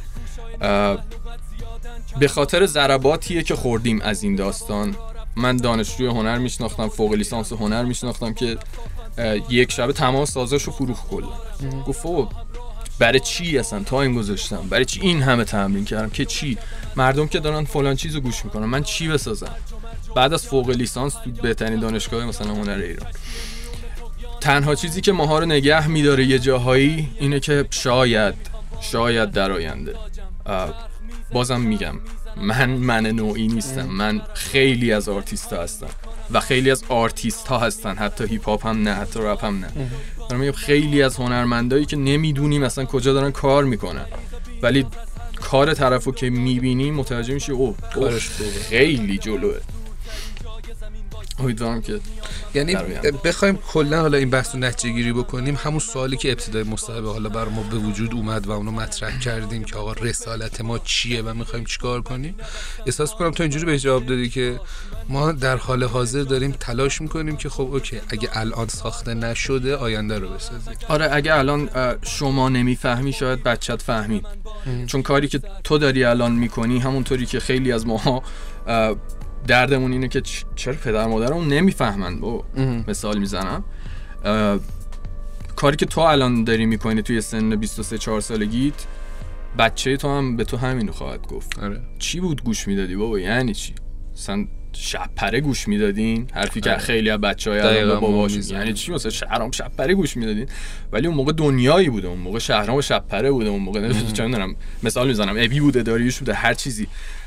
به خاطر ضرباتیه که خوردیم از این داستان. من دانشجوی هنر میشناختم، فوق لیسانس هنر میشناختم که یک شب تمام سازاشو فروخت کلا. گفت بابا برای چی اصلا تایم گذاشتم، برای چی این همه تمرین کردم که چی، مردم که دارن فلان چیزو گوش میکنن، من چی بسازم بعد از فوق لیسانس تو بهترین دانشگاه مثلا هنر ایران. تنها چیزی که ماها رو نگه میداره یه جاهایی اینه که شاید شاید در آینده، بازم میگم من من نوعی نیستم، من خیلی از آرتیست ها هستم و خیلی از آرتیست ها هستن، حتی هیپ هاپ هم نه، حتی رپ هم نه. دارم میگم خیلی از هنرمندایی که نمیدونیم مثلا کجا دارن کار میکنن، ولی کار طرفو که میبینی متوجه میشی اوه کارش خیلی جلوه. امیدوارم که یعنی بخوایم کلا حالا این بحث رو نتیجه گیری بکنیم، همون سوالی که ابتدای مصاحبه حالا برای ما به وجود اومد و اونو مطرح کردیم که آقا رسالت ما چیه و میخوایم چیکار کنیم، احساس کنم تو اینجوری بهش جواب دادی که ما در حال حاضر داریم تلاش میکنیم که خب اوکی اگه الان ساخته نشده آینده رو بسازیم. آره اگه الان شما نمیفهمی شاید بچت فهمید، چون کاری که تو داری الان میکنی همونطوری که خیلی از ماها دردمون اینه که چرا پدر مادرمون نمیفهمن. با مثال میزنم، کاری که تو الان داری میکنی توی سن بیست و سه چهار سالگیت، بچه تو هم به تو همینو خواهد گفت. آره. چی بود گوش میدادی بابا، یعنی چی؟ مثلا شب پره گوش میدادین، حرفی که خیلی از بچهای الان به باباشون یعنی چی مثلا شهرام شب پره گوش میدادین، ولی اون موقع دنیایی بوده، اون موقع شهرام و شب پره بوده، اون موقع چه میدونم مثال میزنم ابی بوده، داریوش بوده، هر چیزی.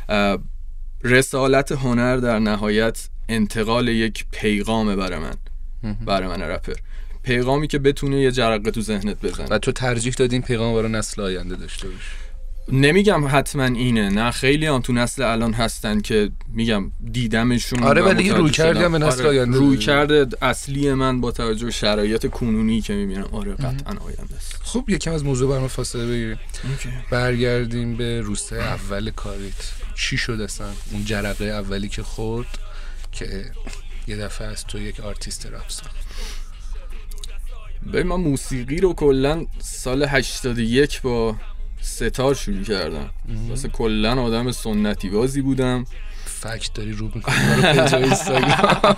رسالت هنر در نهایت انتقال یک پیغامه برای من، برای من رپر، پیغامی که بتونه یه جرقه تو ذهنت بزنه. و تو ترجیح دادی این پیغام برای نسل آینده داشته باشه؟ نمیگم حتما اینه، نه خیلی هم تو نسل الان هستن که میگم دیدمشون. آره ولی روی کردی هم به نسل آره آینده. روی کرده اصلی من با توجه به شرایط کنونی که میبینم آره قطعا آینده است. خب یکم از موضوع برام فاصله بگیریم، برگردیم به روزهای اول کاریت. چی شد اصلا اون جرقه اولی که خورد که یه دفعه از تو یک آرتیست رپ ساخت؟ ببین من موسیقی رو کلا سال هشتاد و یک با ستار شروع کردم. واسه کلا آدم سنتی بازی بودم. فکت داری رو میکنی برای پیج اینستاگرام.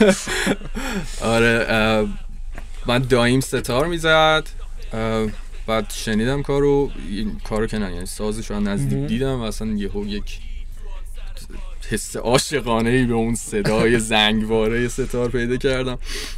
آره من دایم ستار میزد، بعد شنیدم کارو، این کارو که نه یعنی سازش رو نزدیک دیدم و اصلا یهو یک حس عاشقانه‌ای به اون صدای زنگواره ستار پیدا کردم.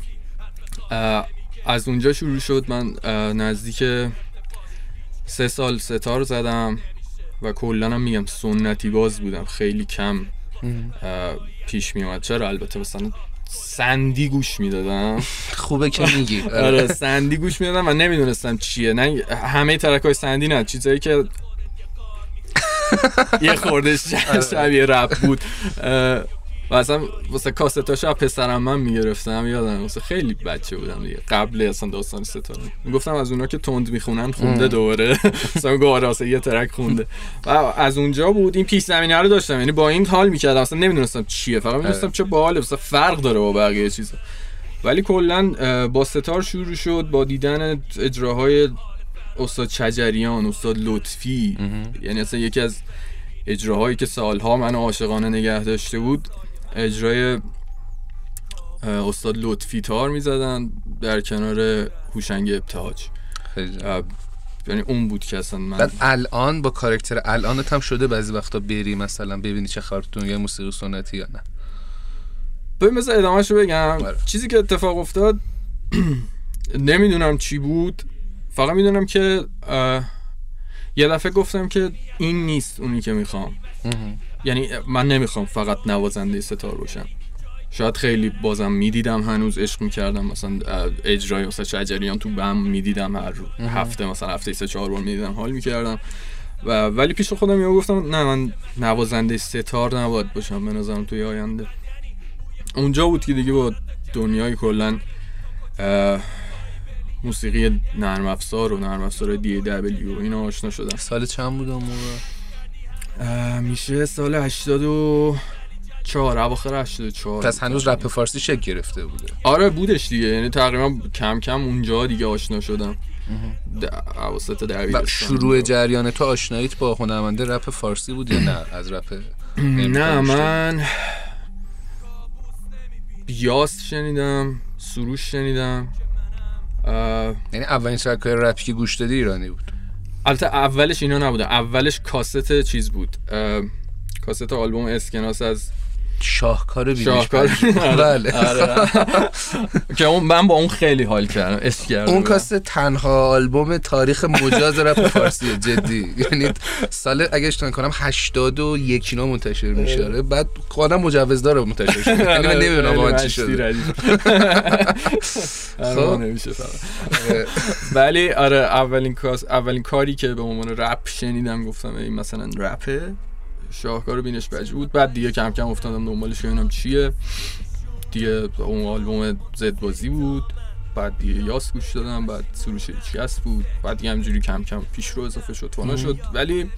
از اونجا شروع شد. من نزدیک سه سال ستار زدم و کلا هم میگم سنتی باز بودم، خیلی کم پیش میومد. چرا؟ البته مثلا سندی گوش میدادم. خوبه که میگی. آره سندی گوش میدادم و نمیدونستم چیه، نه همه ترکای سندی نه، چیزایی که یه خورده شبیه رپ بود و اصلا واسه کاستاشو از پسرم من میگرفتم. یادم واسه خیلی بچه بودم دیگه، قبل اصلا داستان ستاره میگفتم از اونا که تند میخونن خونده دوره. مثلا گواره واسه یه ترک خونده و از اونجا بود. این پیش زمینه رو داشتم، یعنی با این حال میکردم، اصلا نمیدونستم چیه، فقط میدونستم چه باحاله، مثلا فرق داره با بقیه چیزا. ولی کلا با ستار شروع شد، با دیدن اجراهای استاد چجریان، استاد لطفی، یعنی اصلا یکی از اجراهایی که سالها منو عاشقانه نگه داشته بود، اجرای استاد لطفی تار میزدن در کنار هوشنگ ابتهاج. یعنی اون بود که اصلا من بعد الان با کاراکتر الانت هم شده بعضی وقتا بری مثلا ببینی چه خاطرتون یا موسیقی سنتی یا نه؟ ببین مثلا ادامه‌شو بگم. بره. چیزی که اتفاق افتاد نمیدونم چی بود، فقط میدونم که یه دفعه گفتم که این نیست اونی که میخوام. یعنی من نمیخوام فقط نوازنده ستار باشم. شاید خیلی بازم میدیدم، هنوز عشق میکردم، مثلا اجرای مثلا شجریان تو بم میدیدم، هر هفته مثلا هفته سه چهار بار میدیدم، حال میکردم. و ولی پیش خودم یهو گفتم نه من نوازنده ستار نباید باشم به نظرم توی آینده. اونجا بود که دیگه با دنیای کلا موسیقی نرم افزار و نرم افزار دی دبلیو اینا آشنا شدم. سال چند بود اون موقع؟ میشه سال هشتاد و چهار، اواخر هشتاد و چهار. پس هنوز رپ فارسی شکل گرفته بوده. آره بودش دیگه، یعنی تقریبا کم کم اونجا دیگه آشنا شدم. اواسط دبیرستان. شروع جریان تو آشناییت با هنرمنده رپ فارسی بود یا نه از رپ؟ نه من یاس شنیدم، سروش شنیدم. یعنی اولین ترک‌های رپی که گوش دادی ایرانی بود؟ البته اولش اینا نبوده، اولش کاست چیز بود، کاست آلبوم اسکناس از شاهکار بینش. شاهکار بله. که اون من با اون خیلی حال کردم، عشق کردم. اون کاست تنها آلبوم تاریخ مجاز رپ فارسیه جدی. یعنی سال اگه اشتباه نکنم هشتاد و یک اینا منتشر میشه، بعد خودم مجوزدار منتشر شد. یعنی من نمیدونم واقعا چی شده. خب نمیشه فقط. ولی آره اولین کاس اولین کاری که به عنوان رپ شنیدم گفتم این مثلا رپه، شاهکار بینش بج بود. بعد دیگه کم کم افتادم دنبالش ببینم چیه دیگه. اون آلبوم زد بازی بود، بعد دیگه یاس گوش دادم، بعد سروش چیست بود، بعد دیگه همجوری کم کم پیش رو اضافه شد فانا شد. ولی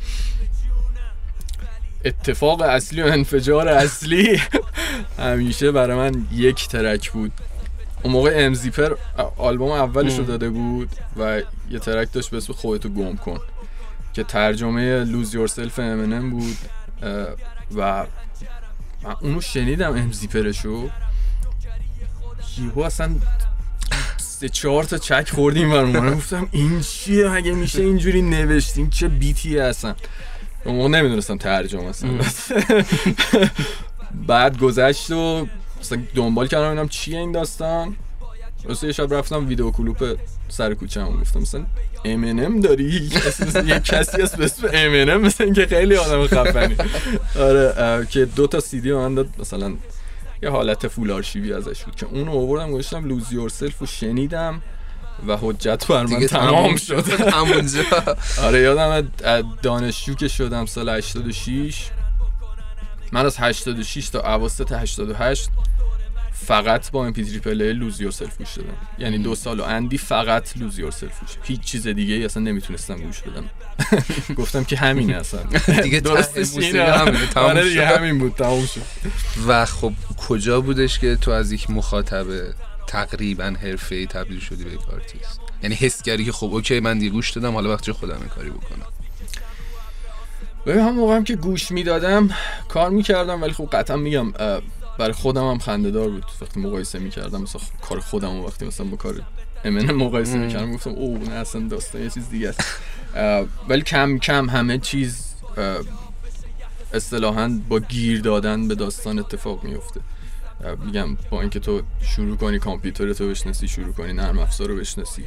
اتفاق اصلی و انفجار اصلی همیشه برای من یک ترک بود. اون موقع امزیپر آلبوم اولش رو داده بود و یه ترک داشت به اسم خودتو گم کن که ترجمه لوز یورسلف امینم بود و من اونو شنیدم امزیپرشو، یهو اصلا سه چهار تا چک خوردیم برامون. گفتم این چیه، مگه میشه اینجوری نوشتیم، چه بیتیه اصلا. اون موقع نمیدونستم ترجمه اصلا. بعد گذشت و مثلا دنبال کردم ببینم چیه این داستان. واسه یه شب رفتم ویدیو کلوپ سر کوچه‌مون، گفتم مثلا ام ان ام داری؟ یه کسی هست به اسم ام ان ام، مثلا که خیلی آدم خفنی. آره که دو تا سی دی من داد، مثلا یه حالت فول آرشیوی ازش بود که اونو آوردم گذاشتم لوز یورسلف رو شنیدم و حجت بر من تمام شد همونجا. آره یادم دانشجو که شدم سال هشتاد و شش، من از هشتاد و شش تا اواسط هشتاد و هشت فقط با ام پی تری پلی لوز یورسلف گوش دادم. یعنی دو سال و اندی فقط لوز یورسلف گوش، هیچ چیز دیگه ای اصلا نمیتونستم گوش بدم. گفتم که همینه اصلا دیگه، درستش اینه، همینه، تمام شد. همین بود، تمام شد. و خب کجا بودش که تو از یک مخاطب تقریبا حرفه‌ای تبدیل شدی به یک آرتیست؟ یعنی حس کردی که خب اوکی من دیگه گوش دادم، حالا وقتی خودم این کاری بکنم؟ ببین هم موقعم که گوش میدادم کار میکردم، ولی خب قطعا میگم برای خودم هم خنده‌دار بود وقتی مقایسه میکردم مثلا کار خودم و وقتی مثلا با کار امن مقایسه میکردم، گفتم اوه نه اصلا داستان یه چیز دیگه است. ولی کم کم همه چیز اصطلاحاً با گیر دادن به داستان اتفاق میفته. میگم با اینکه تو شروع کنی کامپیوتر تو بشناسی، شروع کنی نرم افزار رو بشناسی،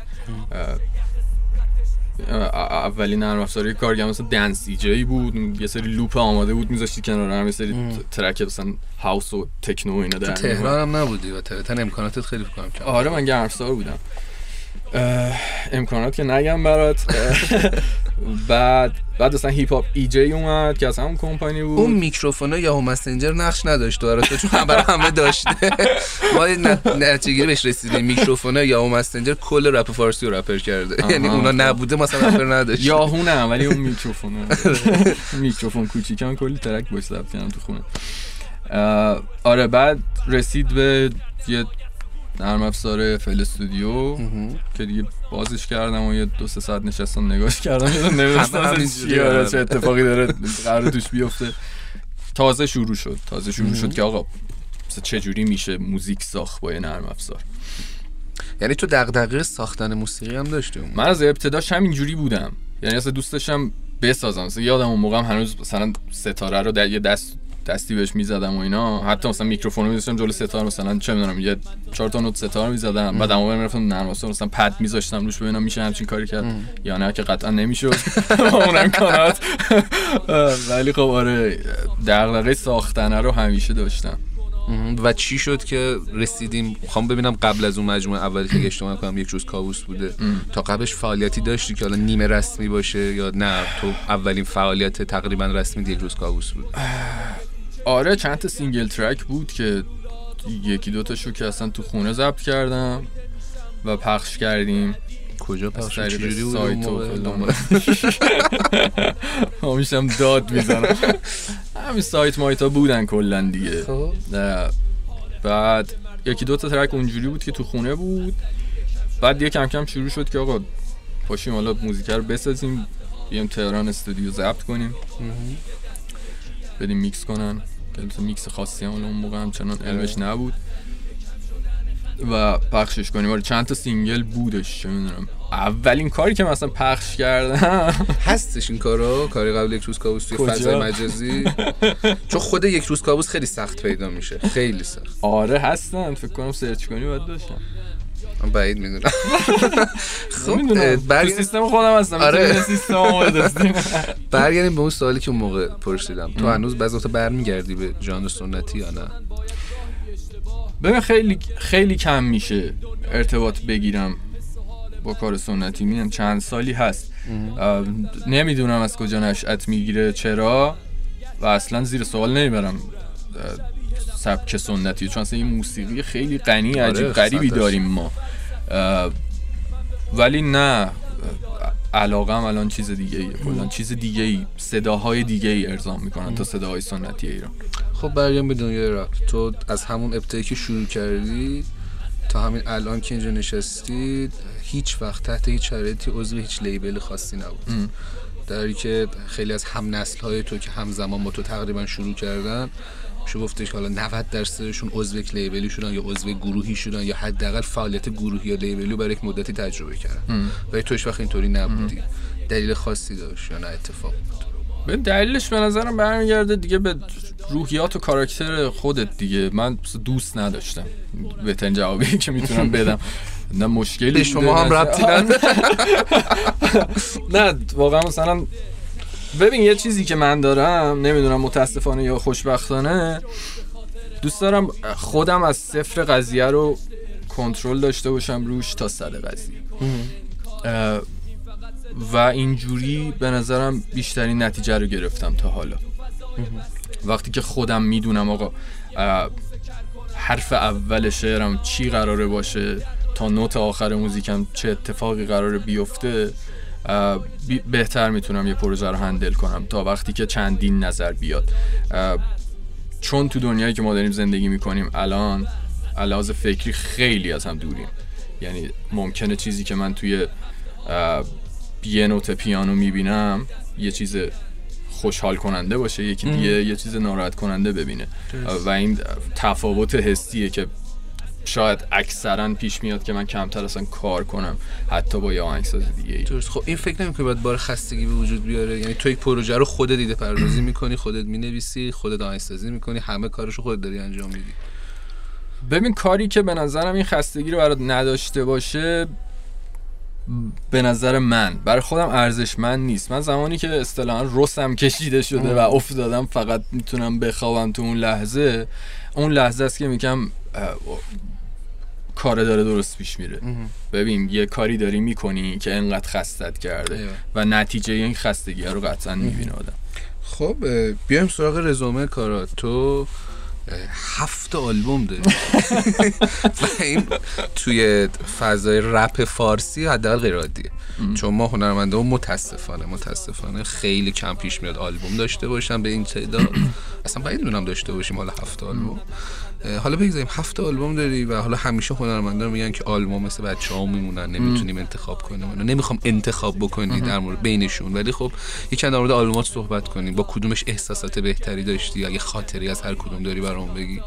اولی نرم افزاری کار کردم مثلا دنس دی جی بود، یه سری لوپ آماده بود میذاشتی کنار هم، یه سری ترک مثلا هاوس و تکنو اینا در تهران هم نبودی و تهران امکاناتت خیلی فکر کنم. آره من گرم افزار بودم، امکانات که نگم برات. بعد بعد اصلا هیپ هاپ ای جی اومد که از همون کمپانی بود. اون میکروفونا یا هم مسنجر نقش نداشت برات، چون برای همه داشته. ما نتیجه بهش رسیدیم میکروفونا یا هم مسنجر کل رپ فارسی رو رپر کرده. یعنی اونا نبوده مثلا رپر نداشت. یاهو نه، ولی اون میکروفونا میکروفون کوچیکم کلی ترک باش ضبط کردم تو خونه. آره بعد رسید به یه نرم افزار فل استودیو که دیگه بازش کردم و یه دو سه ساعت نشستم نگاش کردم، نمیدونستم چیه، چه اتفاقی داره قرار توش بیفته. تازه شروع شد تازه شروع شد که آقا چه جوری میشه موزیک ساخت با یه نرم افزار. یعنی تو دغدغه ساختن موسیقی هم داشتی؟ من از ابتداش همین جوری بودم، یعنی اصلا دوست داشتم بسازم. مثلا یادم اون موقع هنوز مثلا ستاره رو در یه دست دستی بهش میزدم و اینا، حتی مثلا میکروفون رو میذاشتم جلوی ستار، مثلا چه میدونم یه چهار تا نوت ستار میزدم، بعد اون میرفتم نرم افزار مثلا پد میذاشتم روش ببینم میشه همچین کاری کرد ام. یا نه که قطعا نمیشد اون امکانات. ولی خب آره دغدغه ساختن رو همیشه داشتم. و چی شد که رسیدیم؟ میخوام ببینم قبل از اون مجموعه اولی که اشتباه نکنم یک روز کابوس بوده، ام. تا قبلش فعالیتی داشتی که حالا نیمه رسمی باشه یا نه تو اولین فعالیت تقریبا رسمی یک روز کابوس بود؟ آره چند تا سینگل ترک بود که یکی دو تاشو که اصلا تو خونه ضبط کردم و پخش کردیم. کجا پخش چجوری بود سایت و همیشم داد میزنم. همین سایت مایتا بودن کلا دیگه. بعد یکی دو تا ترک اونجوری بود که تو خونه بود. بعد دیگه کم کم شروع شد که آقا پاشیم حالا موزیک رو بسازیم، بیام تهران استودیو ضبط کنیم، بدیم میکس کنن. که میکس خاصی هم اون موقع هم چنان علمش نبود و پخشش کنیم. آره چند تا سینگل بودش، چه میدونم. اولین کاری که مثلا پخش کردم هستش این کارا، کاری قبل یک روز کابوس توی فضای مجازی؟ چون خود یک روز کابوس خیلی سخت پیدا میشه، خیلی سخت. آره هستن، فکر کنم سرچ کنی باید داشتم. من بعید میدونم. خب بر سیستم خودم هستم. آره سیستممو بدستیم. برگردیم به اون سوالی که اون موقع پرسیدم. تو هنوز بعضی وقتا برمیگردی به ژانر سنتی یا نه؟ ببین خیلی خیلی کم میشه ارتباط بگیرم با کار سنتی. میگم چند سالی هست، نمیدونم از کجا نشأت میگیره چرا و اصلا زیر سوال نمیبرم سبک سنتی، چون اصلا این موسیقی خیلی غنی عجیب آره غریبی داریم ما. ولی نه علاقم الان چیز دیگه ایه، کلا چیز دیگه ای، صداهای دیگه ای ارضام میکنن تا صداهای سنتی ایران. خب برگردیم به دنیای رپ. تو از همون ابتدایی که شروع کردی تا همین الان که اینجا نشستید هیچ وقت تحت هیچ شرایطی عضو هیچ لیبل خاصی نبود، در حالی که خیلی از هم نسل‌های تو که همزمان با تو تقریبا شروع کردن میشه گفتش حالا نود درصدشون عضو یک لیبلی شدن یا عضو گروهی شدن یا حداقل فعالیت گروهی یا لیبلی برای یک مدتی تجربه کردن. ولی تو هیچ وقت اینطوری نبودی. دلیل خاصی داشت یا نه اتفاق بود؟ به دلیلش به نظرم برمیگرده دیگه به روحیات و کاراکتر خودت دیگه. من دوست نداشتم، بهترین جوابی که میتونم بدم. نه مشکلی شما هم ربطی نداره. نه واقعا مثلا ببین یه چیزی که من دارم، نمیدونم متاسفانه یا خوشبختانه، دوست دارم خودم از صفر قضیه رو کنترل داشته باشم روش تا صد قضیه و اینجوری به نظرم بیشترین نتیجه رو گرفتم تا حالا. وقتی که خودم میدونم آقا حرف اول شعرم چی قراره باشه تا نوت آخر موزیکم چه اتفاقی قراره بیفته، بهتر میتونم یه پروژه رو هندل کنم تا وقتی که چندین نظر بیاد. چون تو دنیایی که ما داریم زندگی میکنیم الان علاوه فکری خیلی از هم دوریم. یعنی ممکنه چیزی که من توی یه نوت پیانو میبینم یه چیز خوشحال کننده باشه، یکی دیگه یه چیز ناراحت کننده ببینه و این تفاوت حسیه که شاید اکثرا پیش میاد که من کمتر اصلا کار کنم حتی با یه آهنگساز دیگه ای. درست. خب این فکر نمی‌کنی باید بار خستگی به وجود بیاره؟ یعنی تو یک پروژه رو خودت ایده پردازی میکنی، خودت مینویسی، خودت آهنگسازی میکنی، همه کارشو خودت داری انجام میدی. ببین کاری که به نظرم این خستگی رو برات نداشته باشه به نظر من برای خودم ارزشمند نیست. من زمانی که اصطلاحاً رسم کشیده شده و افتادم فقط میتونم بخوابم تو اون لحظه، اون لحظه است که میگم کار داره درست پیش میره. ببین یه کاری داری میکنی که انقدر خستت کرده ایوه. و نتیجه این خستگی رو قطعا میبینه آدم. خب بیایم سراغ رزومه کارات. تو هفت آلبوم داری و این توی فضای رپ فارسی حداقل غیر عادیه، چون ما هنرمندان متاسفانه متاسفانه خیلی کم پیش میاد آلبوم داشته باشن به این تعداد. اصلا باید دونم داشته باشیم حالا هفت آلبوم. حالا بگذاریم هفت آلبوم داری و حالا همیشه هنرمندان میگن که آلبوم مثل بچه‌ها میمونن، نمیتونیم انتخاب کنیم. نمیخوام انتخاب بکنی در مورد بینشون، ولی خب یکم در مورد آلبومات صحبت کنیم. با کدومش احساسات بهتری داشتی؟ اگه خاطری از هر کدوم داری برام بگی.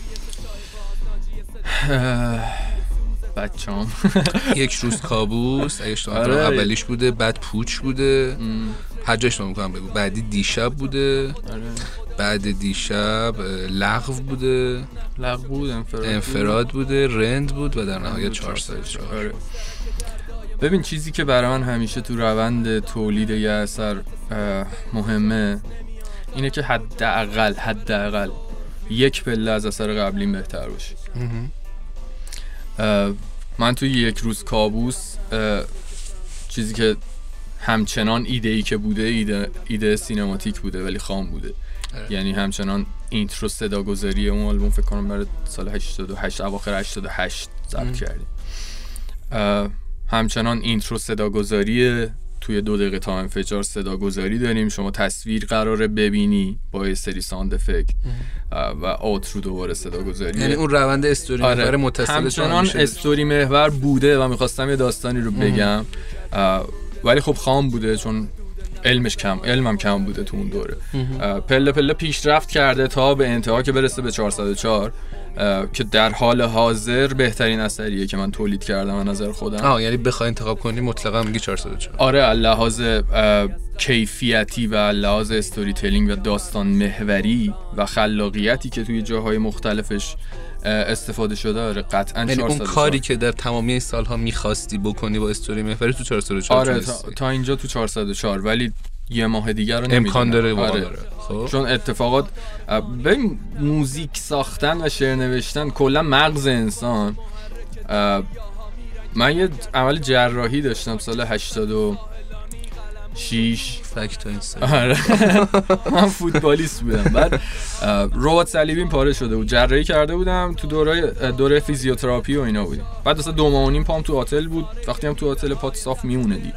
بچه‌ام یک روز کابوس اگه اشتباه نکنم اولیش بوده، بعد پوچ بوده، هر جا اشتباه می‌کنم بگو، بعدی دیشب بوده، بعد دیشب لغو بوده، لغو بود، انفراد, انفراد بوده، رند بود و در نهایت چهارصد و چهار. ببین چیزی که برای من همیشه تو روند تولید یه اثر مهمه اینه که حداقل حداقل یک پله از اثر قبلیم بهتر باشه. من توی یک روز کابوس چیزی که همچنان ایده‌ای که بوده ایده, ایده سینماتیک بوده ولی خام بوده. یعنی همچنان اینترو صداگذاری اون آلبوم فکر کنم برای سال هشتاد و هشت اواخر هشتاد و هشت ضبط کردیم. همچنان اینترو صداگذاری توی دو دقیقه تا انفجار صداگذاری داریم. شما تصویر قراره ببینی با یه سری ساند افکت و آوترو دوباره صداگذاری. یعنی اون روند استوری آره. محور متصل همچنان استوری محور بوده و میخواستم یه داستانی رو بگم ولی خب خام بوده چون علمش کم علمم کم بوده تو اون دوره. پله پله پیشرفت کرده تا به انتها که برسه به چهارصد و چهار که در حال حاضر بهترین اثریه که من تولید کردم از نظر خودم. آه یعنی بخوای انتخاب کنی مطلقا میگی چهارصد و چهار. آره لحاظ کیفیتی و لحاظ استوری تلینگ و داستان محوری و خلاقیتی که توی جاهای مختلفش استفاده شده آره قطعاً یعنی اون کاری که در تمامی این سالها می‌خواستی بکنی با استوری محوری تو چهارصد و چهار آره تا, تا اینجا تو چهارصد و چهار ولی یه ماه دیگر رو امکان داره آره. داره خب چون اتفاقات ببین موزیک ساختن و شعر نوشتن کلا مغز انسان. من یه عمل جراحی داشتم سال هشتاد و شش فکت اینستا. آره من فوتبالیست بودم. بعد رباط صلیبیم پاره شده بود، جراحی کرده بودم تو دوره دوره فیزیوتراپی و اینا بودیم. بعد اصلا دو ماه و نیم پام تو هتل بود. وقتی هم تو هتل پات صاف میمونه دی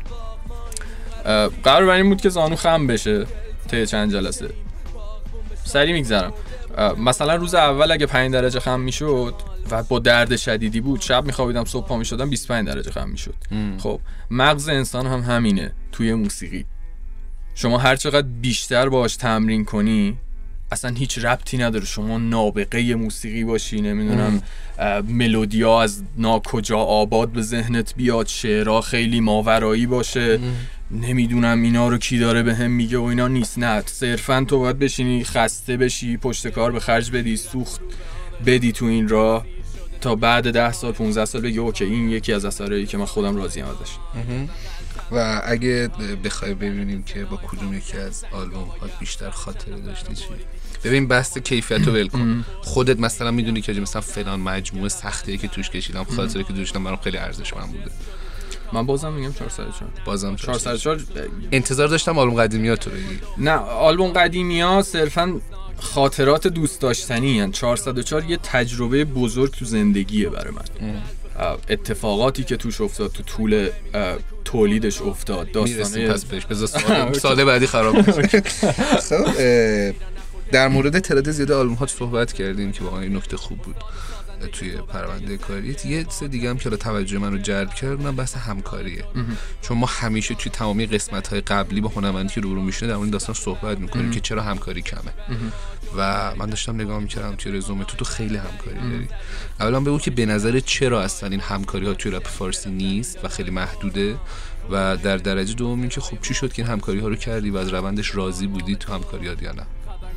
قرار بر این بود که زانو خم بشه طی چند جلسه. سری میگذرم مثلا روز اول اگه پنج درجه خم میشد و با درد شدیدی بود شب میخوابیدم صبح پا میشدم بیست و پنج درجه خم میشد. خب مغز انسان هم همینه توی موسیقی. شما هر چقدر بیشتر باهاش تمرین کنی اصلا هیچ ربطی نداره شما نابغه موسیقی باشی، نمیدونم ملودیا از ناکجا آباد به ذهنت بیاد، شعرها خیلی ماورایی باشه، نمیدونم اینا رو کی داره به هم میگه و اینا نیست. نه، صرفا تو باید بشینی خسته بشی، پشت کار به خرج بدی، سوخت بدی تو این راه تا بعد ده سال پونزده سال بگی اوکی این یکی از اثرایی که من خودم راضیم ازش. و اگه بخوای ببینیم که با کدوم یکی از آلبوم ها بیشتر خاطره داشتی چی؟ ببین بحث کیفیت رو ول کن. خودت مثلا میدونی که مثلا فلان مجموعه سختیه که توش کشیدم، خاطره که توش داشتم برام خیلی ارزشمند بوده. من بازم میگم چهارصد و چهار. بازم چهارصد و چهار. انتظار داشتم آلبوم قدیمیات رو بگی. نه، آلبوم قدیمی‌ها صرفاً خاطرات دوست داشتنی هستند. چهارصد و چهار یه تجربه بزرگ تو زندگیه برای من. اتفاقاتی که توش افتاد، تو طول تولیدش افتاد، داستانه پس بهش بذار سال سال بعدی خراب میشه. خب در مورد تعداد زیاد آلبوم ها صحبت کردیم که واقعا این نکته خوب بود توی پرونده کاریت. یه چیز دیگه هم که توجه من رو جلب کرد اونم بحث همکاریه. چون ما همیشه توی تمامی قسمت‌های قبلی با هنرمندی که روبرو میشینه در مورد داستان صحبت میکنیم که چرا همکاری کمه. و من داشتم نگاه میکردم توی رزومه تو تو خیلی همکاری داری. اولا بگو که به نظر چرا اصلا این همکاری ها توی رپ فارسی نیست و خیلی محدوده، و در درجه دوم این که خب چی شد که این همکاری ها رو کردی و از روندش راضی بودی تو همکاری ها یا نه؟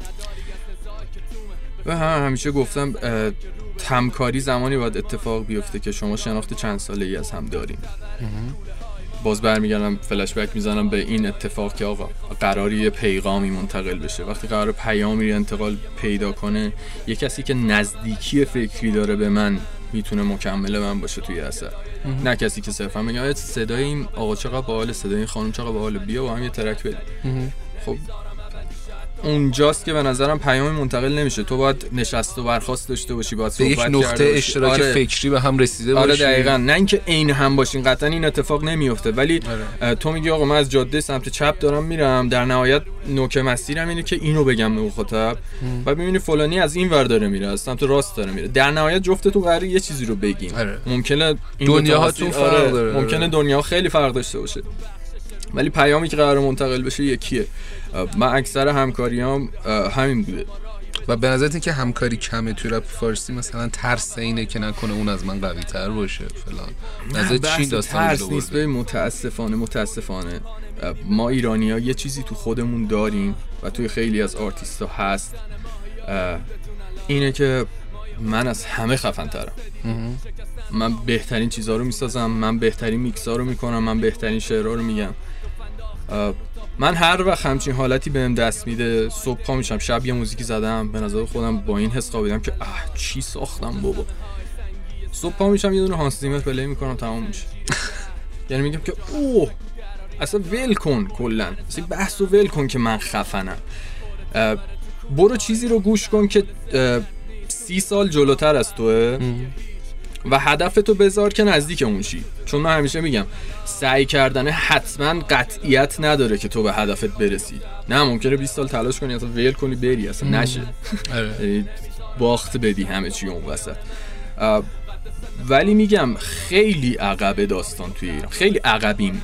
و هم همیشه گفتم همکاری زمانی باید اتفاق بیفته که شما شناخت چند ساله‌ای از هم دارین. باز برمیگردم فلش بک میزنم به این اتفاق که آقا قراری پیغامی منتقل بشه. وقتی قرار پیامی انتقال پیدا کنه، یه کسی که نزدیکی فکری داره به من میتونه مکمل من باشه توی اثر، نه کسی که صرفا میگه صدای این آقا چقدر باحال، صدای این خانم چقدر باحال، بیا با هم یه ترک بدیم. خب اونجاست که به نظرم پیامی منتقل نمیشه. تو باید نشست و برخاست داشته باشی، باید صحبت یک نقطه اشتراک آره. فکری به هم رسیده آره باشی. آره دقیقاً. نه اینکه عین هم باشین، قطعا این اتفاق نمیفته، ولی آره. تو میگی آقا من از جاده سمت چپ دارم میرم، در نهایت نوک مسیرم اینه که اینو بگم به مخاطب، بعد میبینی فلانی از این ور داره میره، از سمت راست داره میره، در نهایت جفتتون قراره یه چیزی رو بگین. آره. ممکنه دنیاهاتون فرق آره. داره. ممکنه دنیا خیلی فرق داشته باشه، ولی پیامی که قرار منتقل بشه یکیه. من اکثر همکاریام همین بوده. و به نظرت این که همکاری کمه توی رپ فارسی مثلا ترس اینه که نکنه اون از من قوی تر باشه فلان؟ نظرت چی داستان ترس نیست. به متاسفانه متاسفانه ما ایرانی‌ها یه چیزی تو خودمون داریم و توی خیلی از آرتیست‌ها هست، اینه که من از همه خفن‌ترم، من بهترین چیزا رو میسازم، من بهترین میکسا رو میکنم، من بهترین شعرها رو میگم. من هر وقت همچین حالتی بهم دست میده، صبح پا میشم، شب یه موزیکی زدم، به نظر خودم با این حس خوابیدم که اه چی ساختم بابا. صبح پا میشم یه دونه هانس زیمر پلی میکنم، تمام میشه. یعنی میگم که اوه اصلا ول کن، کلا اصلا بحثو ول کن که من خفنم. برو چیزی رو گوش کن که سی سال جلوتر از توه و هدفتو بذار که نزدیک اون شی. چون من همیشه میگم سعی کردن حتما قطعیت نداره که تو به هدفت برسی. نه ممکنه بیست سال تلاش کنی اصلا ول کنی بری اصلا نشه. باخت بدی همه چی اون وسط. ولی میگم خیلی عقبه داستان توی ایران، خیلی عقبیم.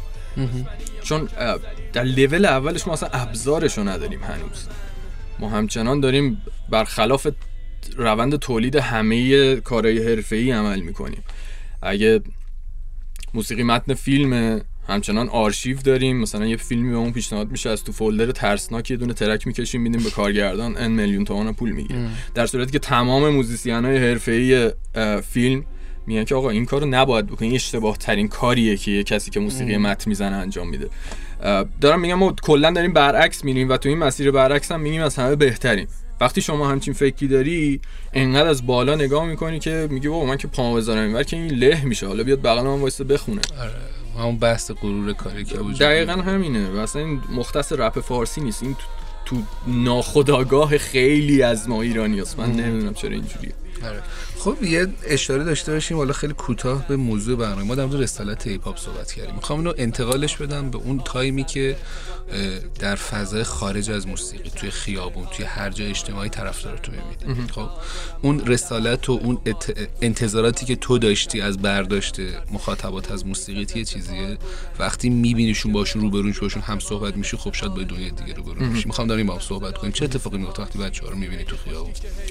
چون در لول اولش ما اصلا ابزارشو نداریم هنوز. ما همچنان داریم برخلاف روند تولید همه کارهای حرفه‌ای عمل میکنیم. اگه موسیقی متن فیلم همچنان آرشیو داریم، مثلا یه فیلمی به اون پیشنهاد میشه از تو فولدر ترسناک یه دونه ترک میکشیم میدیم به کارگردان، ان میلیون تومان پول میگیره، در صورتی که تمام موزیسینای حرفه‌ای فیلم میگن که آقا این کارو نباید بکنی، این اشتباه ترین کاریه که کسی که موسیقی متن میزنه انجام میده. دارم میگم ما کلا داریم برعکس میریم و تو این مسیر برعکس هم میگیم از همه بهتریم. وقتی شما همچین فکری داری، انقدر از بالا نگاه میکنی که میگی بابا من که پامو بذارم اینور که این له میشه، حالا بیاد بغل من وایسه بخونه. آره همون بحث غرور کاری که وجود دقیقاً همینه. واسه این مختص رپ فارسی نیست، این تو, تو ناخودآگاه خیلی از ما ایرانی هست. من نمیدونم چرا اینجوریه. خب یه اشاره داشته باشیم حالا خیلی کوتاه به موضوع برنامه. ما در مورد رسالت هیپ هاپ صحبت کردیم، میخوام اینو انتقالش بدم به اون تایمی که در فضای خارج از موسیقی، توی خیابون، توی هر جای اجتماعی طرفدارتو می‌بینی. خب اون رسالت و اون انتظاراتی که تو داشتی از برداشت مخاطبات از موسیقی یه چیزیه، وقتی می‌بینیشون باشون روبرو میشی، باشون هم صحبت میشی، خب شاید با دنیای دیگه روبرو میشی. میخوام داریم با هم صحبت کنیم چه اتفاقی میفته وقتی بچه‌ها رو می‌بینی تو خیابون؟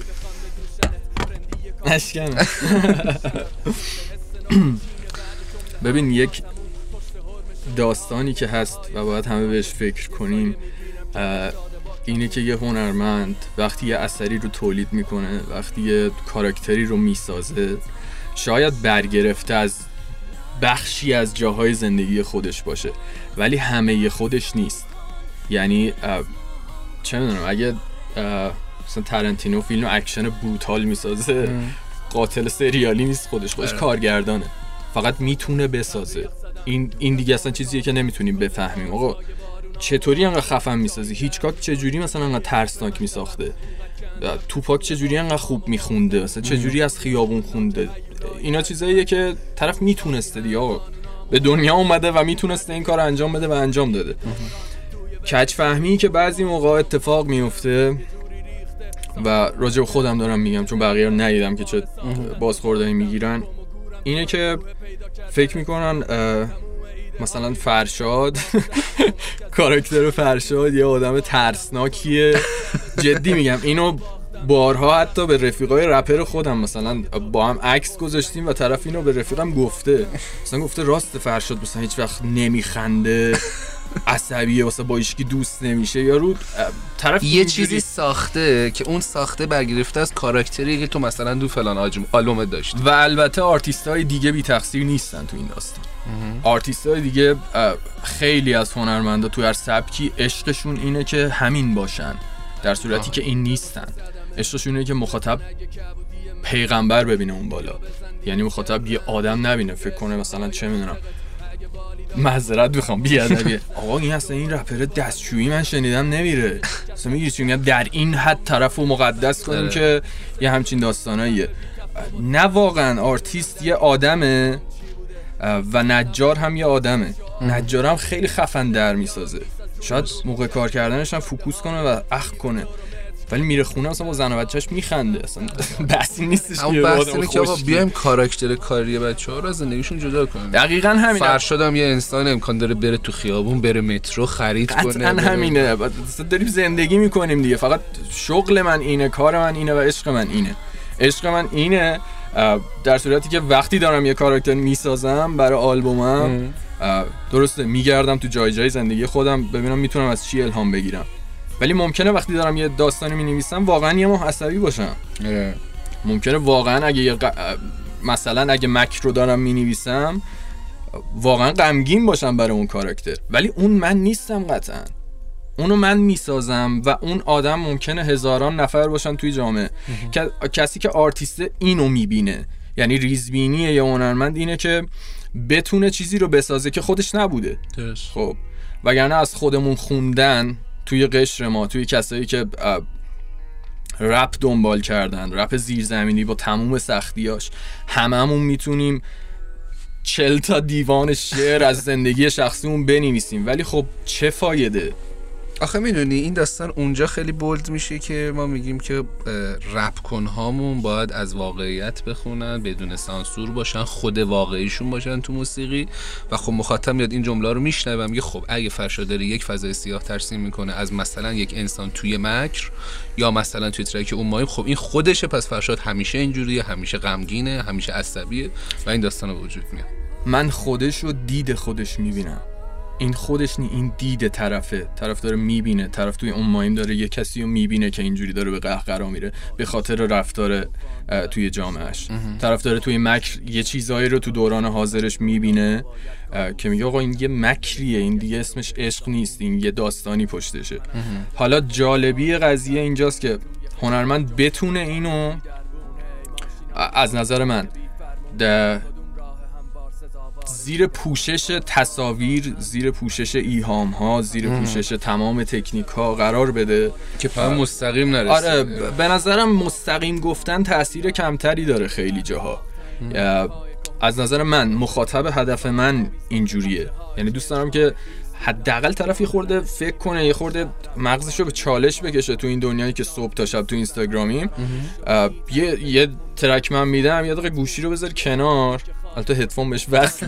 اشکم. ببین یک داستانی که هست و باید همه بهش فکر کنیم اینه که یه هنرمند وقتی یه اثری رو تولید میکنه، وقتی یه کاراکتری رو میسازه، شاید برگرفته از بخشی از جاهای زندگی خودش باشه ولی همه خودش نیست. یعنی چه میدونم اگه مثلا ترنتینو فیلم اکشن بروتال میسازه، قاتل سریالی نیست خودش، خودش کارگردانه، فقط میتونه بسازه. این این دیگه اصلا چیزیه که نمیتونیم بفهمیم. آقا چطوری انقدر خفن میسازی؟ هیچکاک چجوری مثلا انقدر ترسناک میساخته؟ توپاک چجوری انقدر خوب میخونده؟ مثلا چجوری از خیابون خونده؟ اینا چیزاییه که طرف میتونسته دیگه، آقا به دنیا اومده و میتونسته این کار انجام بده و انجام داده. کج فهمی که بعضی موقع اتفاق میفته و راجع به خودم دارم میگم چون بقیه رو ندیدم که چه بازخوردایی میگیرن، اینه که فکر میکنن مثلا فرشاد کاراکتر فرشاد یه آدم ترسناکیه. جدی میگم اینو بارها حتی به رفیقای رپر خودم مثلا با هم عکس گذاشتیم و طرف اینو به رفیقم گفته، مثلا گفته راست فرشاد مثلا هیچ وقت نمیخنده، عصبیه، واسه با هیچکی دوست نمیشه، یا رو طرف یه چیزی ساخته که اون ساخته برگرفته از کاراکتری که تو مثلا دو فلان آلبوم داشت. و البته آرتیست‌های دیگه بی تقصیر نیستن تو این داستان. آرتیست‌های دیگه خیلی از هنرمندا تو هر سبکی عشقشون اینه که همین باشن، در صورتی که این نیستن. عشقشون اینه که مخاطب پیغمبر ببینه اون بالا، یعنی مخاطب یه آدم نبینه فکر کنه مثلا چه میدونم، معذرت میخوام بیادبیه، آقا این اصلا این رپر دستشویی من شنیدم نمیره، اصلا میگی چی میگم، در این حد طرفو مقدس کنیم که یه همچین داستاناییه. نه واقعا آرتیست یه آدمه و نجار هم یه آدمه. نجار هم خیلی خفن در میسازه، شاید موقع کار کردنش هم فوکوس کنه و اخ کنه، ولی میره خونه اصلا با زن و بچه‌اش میخنده، اصلا بحثی نیستش. اما بحث اینه که آقا بیایم کاراکتر کاری بچه‌ها رو از زندگیشون جدا کنیم. دقیقاً همینه. فرشادم یه انسان امکان داره بره تو خیابون، بره مترو خرید کنه. قطعاً همینه، داریم زندگی میکنیم دیگه، فقط شغل من اینه، کار من اینه و عشق من اینه. عشق من اینه در صورتی که وقتی دارم یه کاراکتر میسازم برای آلبومم، درسته میگردم تو جای جای زندگی خودم ببینم میتونم از چی الهام بگیرم، ولی ممکنه وقتی دارم یه داستانی می‌نویسم واقعا یه ماه عصبی باشم. ممکنه واقعا اگه یه ق... مثلا اگه مک رو دارم می‌نویسم واقعا غمگین باشم برای اون کاراکتر، ولی اون من نیستم قطعا. اونو من میسازم و اون آدم ممکنه هزاران نفر باشن توی جامعه. کسی که آرتیست اینو میبینه، یعنی ریزبینی یه هنرمند اینه که بتونه چیزی رو بسازه که خودش نبوده. درست. خب وگرنه از خودمون خوندن توی قشر ما، توی کسایی که رپ دنبال کردن، رپ زیرزمینی با تموم سختیاش، هممون میتونیم چل تا دیوان شعر از زندگی شخصیمون بنویسیم، ولی خب چه فایده؟ آخه میدونی این داستان اونجا خیلی بولد میشه که ما میگیم که رپ کنهامون باید از واقعیت بخونن، بدون سانسور باشن، خود واقعیشون باشن تو موسیقی. و خب مخاطب میاد این جمله رو میشنوه میگه خب اگه فرشاد داره یک فضای سیاه ترسیم میکنه از مثلا یک انسان توی مکر یا مثلا توی ترک اون مایم، خب این خودشه، پس فرشاد همیشه اینجوریه، همیشه غمگینه، همیشه عصبیه و این داستان وجود میاد. من خودش رو دید خودش میبینم، این خودش نی، این دید طرفه، طرف داره میبینه، طرف توی اون مایم داره یه کسی رو میبینه که اینجوری داره به قهقرا میره به خاطر رفتار توی جامعهش. طرف داره توی مکر یه چیزایی رو تو دوران حاضرش میبینه که میگه آقا این یه مکریه، این دیگه اسمش عشق نیست، این یه داستانی پشتشه. حالا جالبی قضیه اینجاست که هنرمند بتونه اینو از نظر من ده زیر پوشش تصاویر، زیر پوشش ایهام ها، زیر پوشش تمام تکنیک ها قرار بده که پای مستقیم نرسه. آره به نظرم مستقیم گفتن تأثیر کمتری داره خیلی جاها. از نظر من مخاطب هدف من اینجوریه، یعنی دوست دارم که حداقل طرف یه خورده فکر کنه، یه خورده مغزشو به چالش بکشه تو این دنیایی که صبح تا شب تو اینستاگرامیم. یه یه ترک من میدم، یه دقیقه گوشی رو بذار کنار، البته هدفون بهش وصله،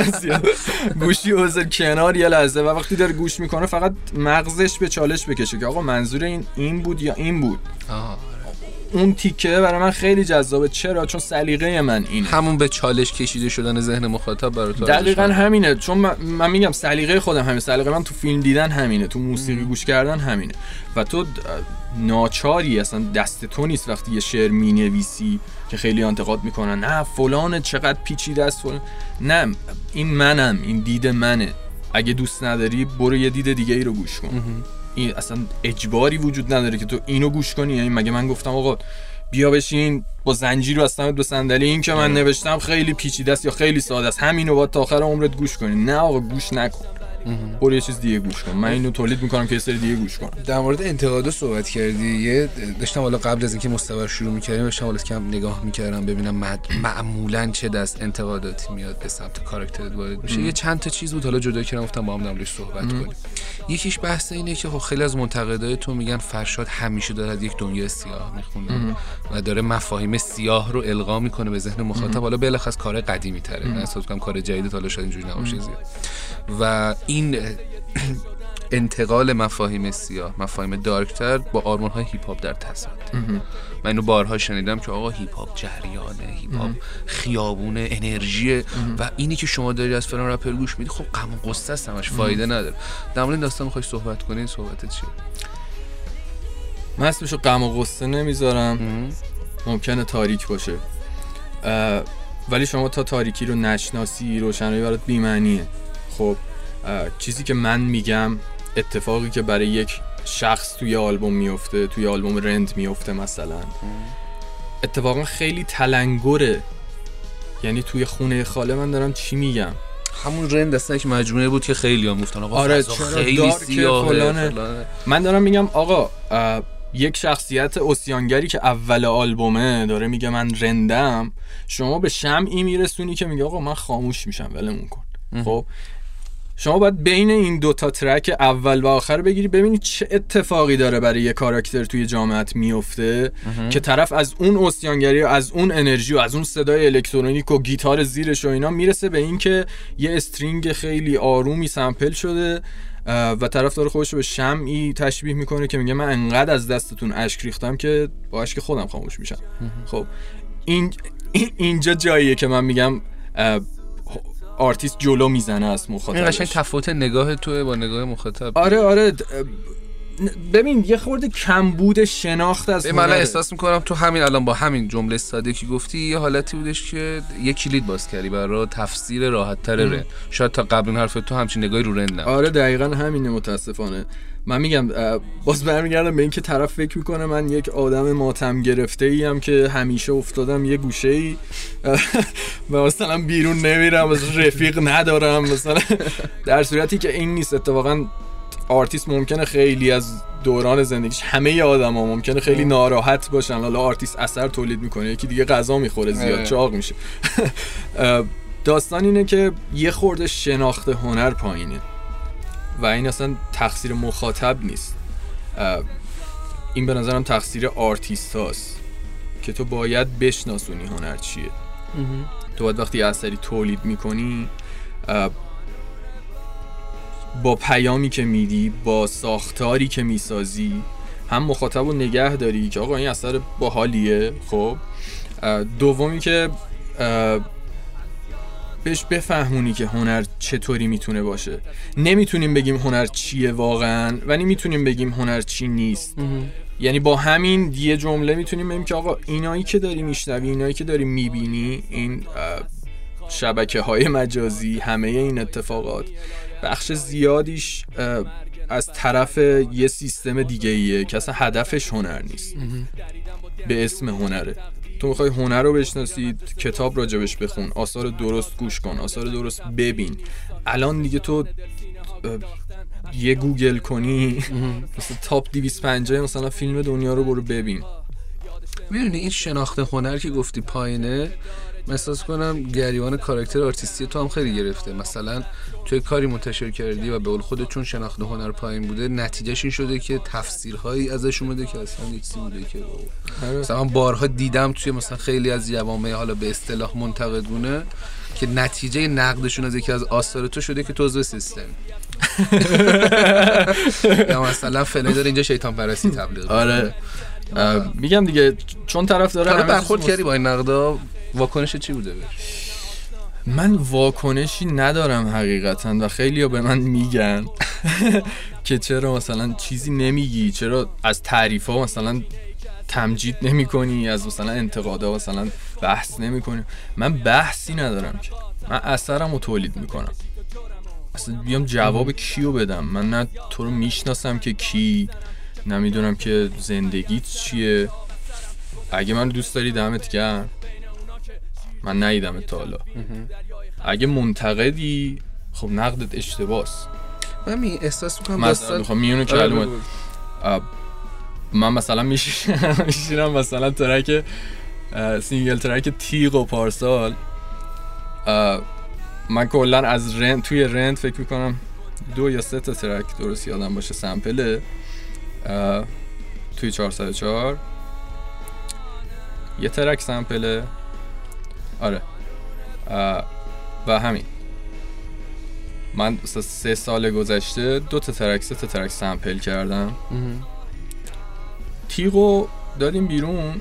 گوشی رو بذار کنار یه لحظه و وقتی داره گوش میکنه فقط مغزش به چالش بکشه که آقا منظور این این بود یا این بود. آه. اون تیکه برای من خیلی جذابه. چرا؟ چون سلیقه من اینه. همون به چالش کشیده شدن ذهن مخاطب برای تو دقیقاً همینه. چون من, من میگم سلیقه خودم همینه، سلیقه من تو فیلم دیدن همینه، تو موسیقی گوش کردن همینه و تو ناچاری، اصلا دست تو نیست وقتی یه شعر مینویسی که خیلی انتقاد میکنن نه فلان چقدر پیچیده است فلان. نه این منم، این دید منه. اگه دوست نداری برو یه دید دیگه ای رو گوش کن. این اصلا اجباری وجود نداره که تو اینو گوش کنی. یعنی مگه من گفتم آقا بیا بشین با زنجیر بستمت به صندلی، این که من نوشتم خیلی پیچیده است یا خیلی ساده است همینو باید تا آخر عمرت گوش کنی؟ نه آقا گوش نکن، برو یه چیز دیگه گوش کن. من اینو تولید میکنم که یه سری دیگه گوش کنم. در مورد انتقادا صحبت کردی. یه داشتم حالا قبل از اینکه مستوى شروع می‌کردیم داشتم حالا کم نگاه می‌کردم ببینم معمولاً چه دست انتقاداتی میاد به سمت کاراکترت وارد میشه. یه چند تا چیز بود حالا جدا کردم گفتم با هم نمی‌رش صحبت کنیم. یکیش بحث اینه که خب خیلی از منتقدای تو میگن فرشاد همیشه داره از یک دنیای سیاه میخونه و داره مفاهیم سیاه رو القا میکنه به ذهن مخاطب. حالا بالاخص کار قدیمی تره، نه احساس کنم کار جدید حالا شاید اینجوری نباشه زیاد. و این انتقال مفاهیم سیاه، مفاهیم دارکتر با آرمان‌های هیپ هاپ در تصادم. من اینو بارها شنیدم که آقا هیپ هاپ جریانه، هیپ هاپ خیابونه، انرژیه و اینی که شما داری از فلان رپر گوش میدی خب غم و غصه است، همش فایده نداره. در مورد این داستان می‌خوای صحبت کنی؟ صحبتت چیه؟ من اسمشو غم و غصه نمیذارم، ممکنه تاریک باشه ولی شما تا تاریکی رو نشناسی روشنایی برات بی‌معنیه. خب چیزی که من میگم، اتفاقی که برای یک شخص توی آلبوم میفته، توی آلبوم رند میفته مثلا، اتفاقا خیلی تلنگره. یعنی توی خونه خاله من دارم چی میگم، همون رند اصلا یک مجموعه بود که خیلی هم گفتن آقا آره خیلی سیاهه فلانه. فلانه. من دارم میگم آقا یک شخصیت اوسیانگری که اول آلبومه داره میگه من رندم، شما به شمعی میرسونی که میگه آقا من خاموش میشم ولمون کن. خب شما باید بین این دوتا ترک اول و آخر بگیری ببینی چه اتفاقی داره برای یه کاراکتر توی جامعت میفته که طرف از اون اوسیانگری و از اون انرژی و از اون صدای الکترونیک و گیتار زیرش و اینا میرسه به این که یه استرینگ خیلی آرومی سمپل شده و طرف داره خودش رو به شمعی تشبیه میکنه که میگه من انقدر از دستتون اشک ریختم که با اشک خودم خاموش میشم. خب این اینجا جاییه که من میگم آرتیست جلو میزنه از مخاطبش. این قشنگ تفاوت نگاه توه با نگاه مخاطب. آره آره ببین یه خورده کمبود شناخت از من احساس میکنم تو همین الان با همین جمله ساده که گفتی یه حالتی بودش که یه کلید باز کردی برای تفسیر راحت تر رند. شاید تا قبل این حرف تو همچین نگاهی رو رند نبود. آره دقیقاً همینه. متاسفانه من میگم باز برمیگردم به این که طرف فکر میکنه من یک آدم ماتم گرفته ایم که همیشه افتادم یه گوشه ای و مثلا بیرون نمیرم، رفیق ندارم مثلا، در صورتی که این نیست. اتفاقا آرتیست ممکنه خیلی از دوران زندگیش، همه آدما ممکنه خیلی ناراحت باشن، حالا آرتیست اثر تولید میکنه، یکی دیگه غذا میخوره زیاد چاق میشه. داستان اینه که یه خورده شناخت هنر پایینه و این اصلا تقصیر مخاطب نیست، این به نظرم تقصیر آرتیست هاست که تو باید بشناسونی هنر چیه. تو باید وقتی اثری تولید میکنی با پیامی که میدی، با ساختاری که میسازی، هم مخاطب رو نگه داری که آقا این اثر باحالیه. خب دومی که بهش بفهمونی که هنر چطوری میتونه باشه. نمیتونیم بگیم هنر چیه واقعا ولی میتونیم بگیم هنر چی نیست. یعنی با همین یه جمله میتونیم بگیم که آقا اینایی که داری میشنوی، اینایی که داری میبینی، این شبکه‌های مجازی، همه این اتفاقات بخش زیادیش از طرف یه سیستم دیگه ایه که اصلا هدفش هنر نیست، به اسم هنره. تو میخوای هنر رو بشناسی، کتاب راجبش بخون، آثار درست گوش کن، آثار درست ببین. الان دیگه تو یه گوگل کنی مثلا تاپ دویست و پنجاه مثلا فیلم دنیا رو برو ببین. میدونی این شناخت هنر که گفتی پایینه، من احساس کنم گریبان کاراکتر آرتیستی تو هم خیلی گرفته. مثلا توی کاری منتشر کردی و به قول خودت چون شناخت هنر پایین بوده، نتیجهش این شده که تفسیرهایی ازش اومده که اصلا یک چیزی بوده که مثلا بارها دیدم توی مثلا خیلی از جوامع حالا به اصطلاح منتقدونه که نتیجه نقدشون از یکی از آثار تو شده که تو عضو سیستم یا مثلا فلانی داره اینجا شیطان پرستی تبلیغ. آره میگم دیگه چون طرف داره همه برخورد کردی با این نقدا، واکنش چی بوده؟ من واکنشی ندارم حقیقتا و خیلی ها به من میگن که چرا مثلا چیزی نمیگی، چرا از تعریف ها مثلا تمجید نمی کنی، از مثلا انتقاد ها مثلا بحث نمی کنی. من بحثی ندارم که من اثرم رو تولید میکنم، اصلا بیام جواب کیو بدم. من نه تو رو میشناسم که کی، نمیدونم که زندگیت چیه. اگه من دوست داری دمت گرم، من ندیدمت تا حالا. اگه منتقدی خب نقدت اشتباهست. من می احساس میکنم مثلا میخوام میونو کلمات من مثلا میشینم مثلا ترک سینگل ترک تیغ و پارسال، من کلا از رند توی رند فکر میکنم دو یا سه تا ترک درست یادم باشه سمپله توی چهارصد و چهار یه ترک سمپله. آره و همین من سه سال گذشته دو تا ترک سه تا ترک سمپل کردم. تیغو دادیم بیرون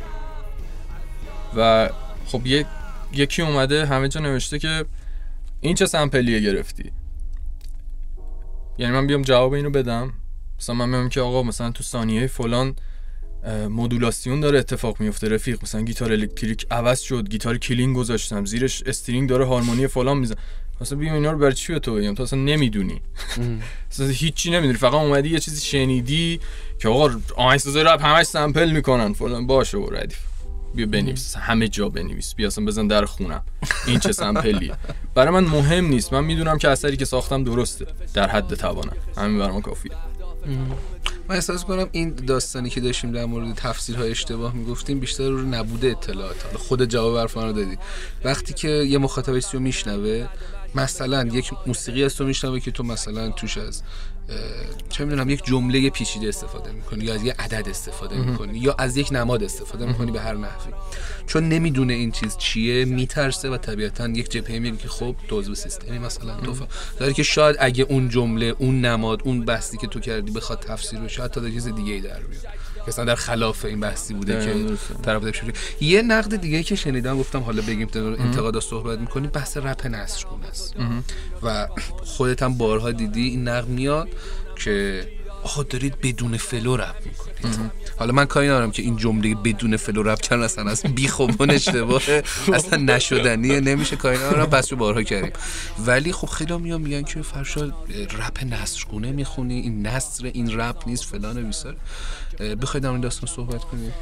و خب یک یکی اومده همه جا نوشته که این چه سمپلیه گرفتی. یعنی من بیام جواب اینو بدم، مثلا من میگم که آقا مثلا تو ثانیه فلان مدولاسیون داره اتفاق میفته رفیق، مثلا گیتار الکتریک عوض شد، گیتار کلین گذاشتم، زیرش استرینگ داره هارمونی فلان میزنه. مثلا بیام اینا رو برای چی به تو بگم؟ تو اصلا نمیدونی، اصلا هیچی نمیدونی، فقط اومدی یه چیزی شنیدی که آقا آهنگسازای رپ همش سامپل میکنن فلان. باشه و ردیف بیا بنویس، همه جا بنویس، بیا اصلا بزن در خونم این چه سامپلیه. برای من مهم نیست، من میدونم که اثری که ساختم درسته در حد توانم، همین برام کافیه. من احساس کنم این داستانی که داشتیم در مورد تفسیرهای اشتباه میگفتیم بیشتر رو نبوده اطلاعات. حالا خود جواب حرفا رو دادی. وقتی که یه مخاطب رو میشنوه، مثلا یک موسیقی از تو میشنوه که تو مثلا توش از چه میدونم یک جمله پیچیده استفاده میکنی یا از یه عدد استفاده میکنی یا از یک نماد استفاده میکنی به هر نحوی، چون نمیدونه این چیز چیه میترسه و طبیعتا یک جبهه میگه که خب تو عضو سیستمی مثلا تو داره که شاید اگه اون جمله اون نماد اون بحثی که تو کردی بخواد تفسیر بشه شاید تا در چیز دیگه ای در بیاد، مثلا در خلاف این بحثی بوده که طرف بده. یه نقد دیگه که شنیدم گفتم حالا بگیم در انتقادا صحبت میکنی، بحث رپ نثرگونه است و خودت هم بارها دیدی این نقد میاد که آها دارید بدون فلو رپ میکنید. حالا من کاری ندارم که این جمله بدون فلو رپ کردن اصلا از بیخوبون اشتباهه، اصلا نشدنیه، نمیشه، کاری ندارم، بس رو بارها کردیم. ولی خب خیلی میان میگن که فرشاد رپ نثرگونه میخونی، این نثر این رپ نیست فلان و بیسار. بخواید در این داستان صحبت کنید.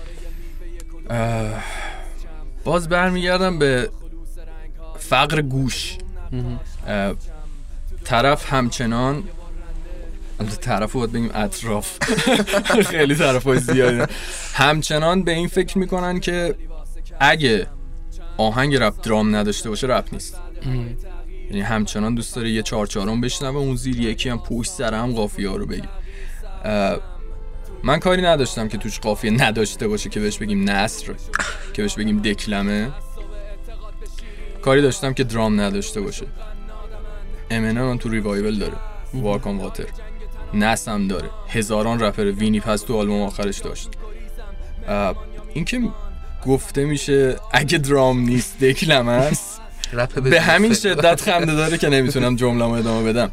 باز برمیگردم به فقر گوش. طرف همچنان طرف باید بگیم اطراف خیلی طرف های زیاده همچنان به این فکر میکنن که اگه آهنگ رپ درام نداشته باشه رپ نیست. یعنی همچنان دوست داره یه چهار چهارم بشنوه اون زیر یکی هم پشت سر هم قافیه ها رو بگیم. من کاری نداشتم که توش قافیه نداشته باشه که بهش بگیم نثر، که بهش بگیم دکلمه. کاری داشتم که درام نداشته باشه. امینم تو ریوایول داره، واک آن واتر نثر هم داره، هزاران رپر وینی پس تو آلبوم آخرش داشت. این که گفته میشه اگه درام نیست دکلمه است به همین شدت خنده داره که نمیتونم جمله‌مو ادامه بدم.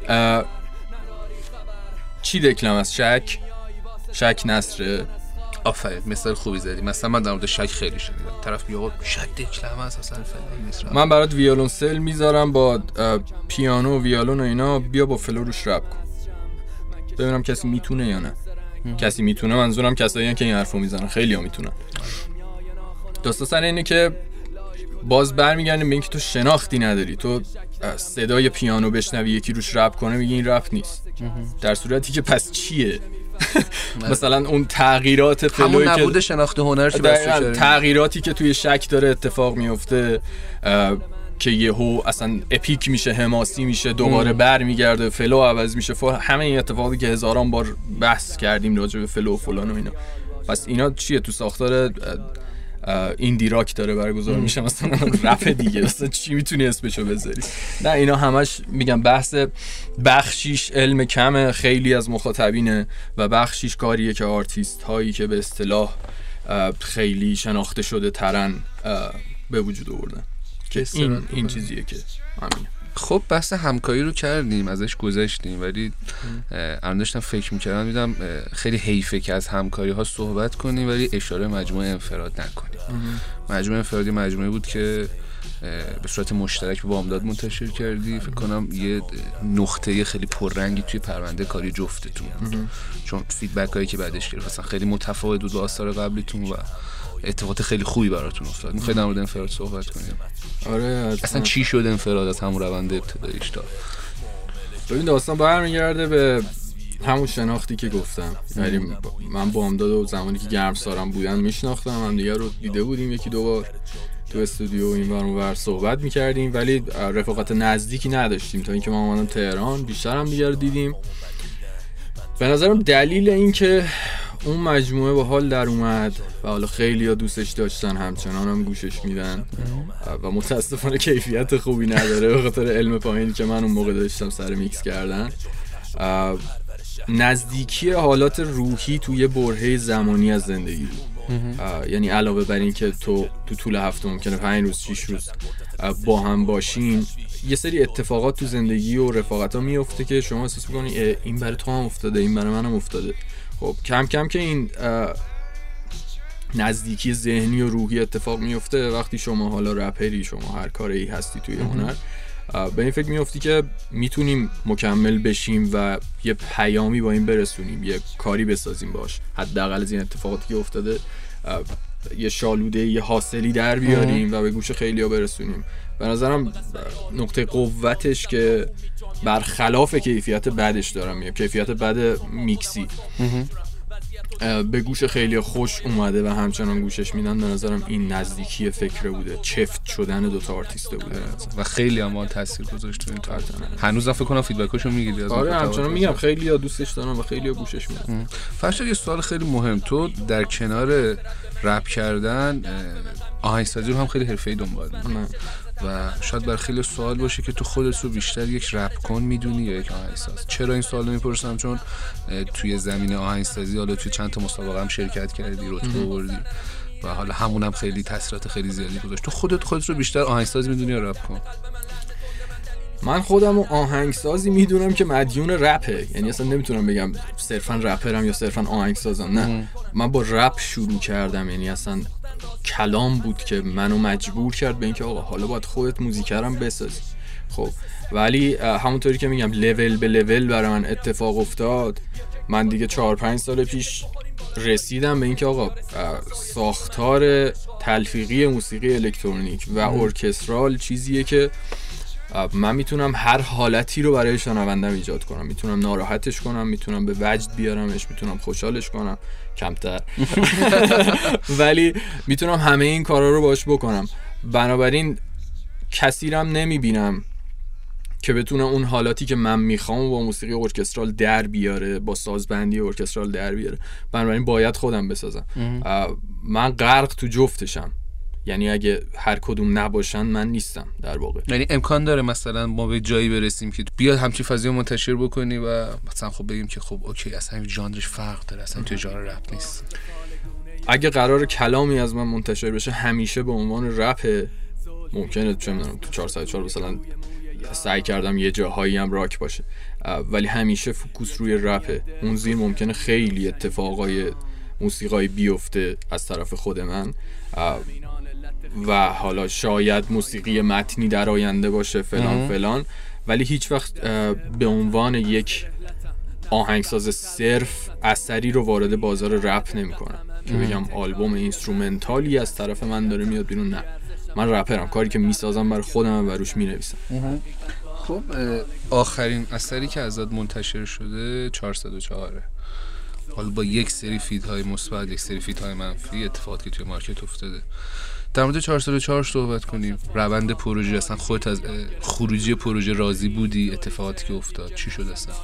چی دکلمه است؟ شک شک نثره. آفرین، مثال خوبی زدی. مثلا من در مورد شک خیلی شنیدم، طرف میگه شک دکلمه است اصلا فلان نیست. من برات ویولونسل میذارم با پیانو و ویولون و اینا، بیا با فلو روش رپ کن ببینم کسی میتونه یا نه. کسی میتونه منظورم کسایی که این حرفو میزنن، خیلی‌ها میتونن. داستان سر اینه که باز برمیگردیم به اینکه تو شناختی نداری، تو صدای پیانو بشنوی یکی روش رپ کنه میگی این رپ نیست، در صورتی که پس چیه؟ مثلا اون تغییرات همون نبود شناخت هنرش تغییراتی که توی شک داره اتفاق میفته که یهو اصلا اپیک میشه، حماسی میشه، دوباره برمیگرده، فلو عوض میشه، همه این اتفاقی که هزاران بار بحث کردیم راجع به فلو و فلان و اینا. پس اینا چیه؟ تو ساختار ایندی راک داره برگزار میشه، مثلا رپ دیگه اصلا چی میتونی اسمشو بذاری؟ نه اینا همش میگم بحث بخشیش علم کمه خیلی از مخاطبینه و بخشیش کاریه که آرتیست هایی که به اصطلاح خیلی شناخته شده ترن به وجود آوردن که این این چیزیه که همینه. خب بحث همکاری رو کردیم، ازش گذشتیم، ولی الان داشتم فکر میکردم دیدم خیلی حیفه که از همکاری ها صحبت کنیم ولی اشاره مجموعه انفراد نکنیم. مجموعه انفرادی مجموعه بود که به صورت مشترک به بامداد منتشر کردی. فکر کنم یه نقطه خیلی پررنگی توی پرونده کاری جفتتون بود، چون فیدبک هایی که بعدش گرفت اصلا خیلی متفاوت بود با آثار قبلیتون و اتفاقات خیلی خوبی براتون افتاد. میخواید در مورد انفراد صحبت کنیم؟ آره اصلا چی شد انفراد از همون روند ابتداییش تا ببین داستان برمیگرده به همون شناختی که گفتم. یعنی من بامداد و زمانی که گرمسارم بودن میشناختم، هم دیگه رو دیده بودیم یکی دو بار تو استودیو این ور اون ور صحبت میکردیم ولی رفاقت نزدیکی نداشتیم تا اینکه ما اومدم تهران بیشتر هم دیگه رو دیدیم. به نظرم دلیل این که اون مجموعه با حال در اومد و حالا خیلی ها دوستش داشتن، همچنان هم گوشش میدن و متاسفانه کیفیت خوبی نداره به خاطر علم پایینی که من اون موقع داشتم سر میکس کردن، نزدیکی حالات روحی توی برهه زمانی از زندگی بود. یعنی علاوه بر این که تو تو طول هفته ممکنه پنج روز شش روز با هم باشین، یه سری اتفاقات تو زندگی و رفاقت ها میفته که شما احساس میکنی این برای تو هم افتاده، این برای من هم افتاده. خب کم کم که این نزدیکی ذهنی و روحی اتفاق میفته، وقتی شما حالا رپری، شما هر کاری هستی توی هنر، به این فکر میفتی که میتونیم مکمل بشیم و یه پیامی با این برسونیم، یه کاری بسازیم باش، حداقل از این اتفاقاتی که افتاده یه شالوده، یه حاصلی در بیاریم و به گوش خیلیا برسونیم. به نظرم نقطه قوتش که برخلاف کیفیت بدش دارم میگم، کیفیت بد میکسی به گوش خیلی خوش اومده و همچنان گوشش میدن. به نظرم این نزدیکی فکره بوده، چفت شدن دوتا آرتیسته بوده و خیلی هم تاثیر گذاشت تو این کار. هنوز فکر کنم فیدبکاشو میگیری از آره همچنان میگم خیلی ها دوستش دارن و خیلی ها گوشش میدن. فرشاد یه سوال خیلی مهم، تو در کنار رپ کردن آهنگسازی رو هم خیلی حرفه‌ای دنبال می‌کنی و شاید برای خیلی سوال باشه که تو خودت رو بیشتر یک رپ کن میدونی یا یک آهنگساز. چرا این سوال رو میپرسم؟ چون توی زمینه آهنگسازی حالا توی چند تا مسابقه هم شرکت کردی، رتبه آوردی و حالا همون هم خیلی تاثیرات خیلی زیادی گذاشت. تو خودت خودت رو بیشتر آهنگساز میدونی یا رپ کن؟ من خودم رو آهنگسازی میدونم که مدیون رپه، یعنی اصلا نمیتونم بگم صرفا رپرم یا صرفا آهنگسازم، نه من با رپ شروع کردم، یعنی اصلا کلام بود که منو مجبور کرد به اینکه آقا حالا باید خودت موزیکرم بسازی. خب ولی همونطوری که میگم لول به لول برای من اتفاق افتاد. من دیگه چهار پنج سال پیش رسیدم به اینکه آقا ساختار تلفیقی موسیقی الکترونیک و ارکسترال چیزیه که من میتونم هر حالتی رو برای شنوندم ایجاد کنم، میتونم ناراحتش کنم، میتونم به وجد بیارمش، میتونم خوشحالش کنم کمتر ولی میتونم همه این کارا رو باش بکنم. بنابراین کسی رم نمیبینم که بتونه اون حالاتی که من میخوام با موسیقی ارکسترال در بیاره، با سازبندی ارکسترال در بیاره. بنابراین باید خودم بسازم. من غرق تو جفتشم، یعنی اگه هر کدوم نباشن من نیستم در واقع. یعنی امکان داره مثلا ما به جایی برسیم که بیاد همچین فضایی منتشر بکنی و مثلا خب بگیم که خب اوکی اصلا این ژانرش فرق داره، اصلا تو ژانر رپ نیست. اگه قرار کلامی از من منتشر بشه همیشه به عنوان رپ، ممکنه چه میدونم تو چهارصد و چهار مثلا سعی کردم یه جاهایی هم راک باشه، ولی همیشه فوکوس روی رپه. اون زیر ممکنه خیلی اتفاقای موسیقایی بیفته از طرف خود من و حالا شاید موسیقی متنی در آینده باشه فلان فلان، ولی هیچ وقت به عنوان یک آهنگساز صرف اثری رو وارد بازار رپ نمی کنم. که بگم آلبوم اینسترومنتالی از طرف من داره میاد بیرون. نه، من رپرم، کاری که میسازم برای خودم و روش مینویسم. خب آخرین اثری که ازت منتشر شده چهارصد و چهار، حالا با یک سری فیدهای مثبت، یک سری فیدهای منفی، اتفاقاتی که توی مارکت افتاده. در مورد چهارصد و چهار صحبت کنیم. روند پروژه، اصلا خودت از خروجی پروژه راضی بودی؟ اتفاقاتی که افتاد چی شد اصلا؟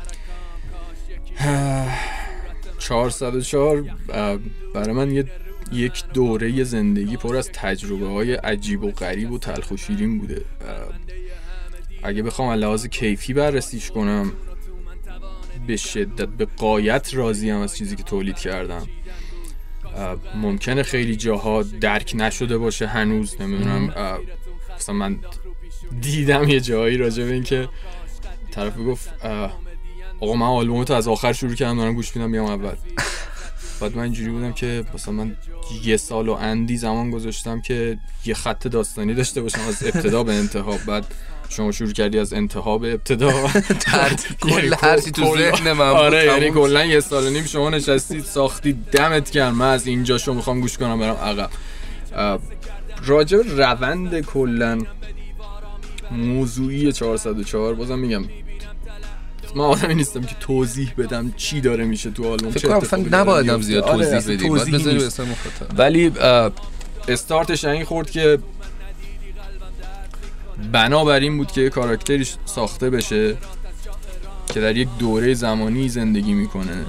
چهارصد و چهار برای من یه یک دوره زندگی پر از تجربه های عجیب و غریب و تلخ و شیرین بوده. اگه بخوام از لحاظ کیفی بررسیش کنم، به شدت به غایت راضیم از چیزی که تولید کردم. ممکنه خیلی جاها درک نشده باشه هنوز، نمیدونم، مثلا من دیدم یه جایی راجع به این که طرف گفت آقا من آلبومتو از آخر شروع کردم دارم گوش میدم بیام اول. بعد من اینجوری بودم که مثلا من یه سال و اندی زمان گذاشتم که یه خط داستانی داشته باشم از ابتدا به انتها. بعد شما شروع کردی از انتها به ابتدا، کل هرچی تو ذهن من بود. آره، یعنی کلا یه سال و نیم شما نشستید ساختی، دمت گرم. من از اینجا شو میخوام گوش کنم برم عقب. راجع به روند کلا موضوعی چهارصد و چهار بازم میگم من آدمی نیستم که توضیح بدم چی داره میشه تو آلبوم. فکر کنم اصلا نبایدم زیاد توضیح آره بدیم، باید بذاری واسه مخاطب. ولی استارتش این خورد که بنابر این بود که کاراکتری ساخته بشه که در یک دوره زمانی زندگی میکنه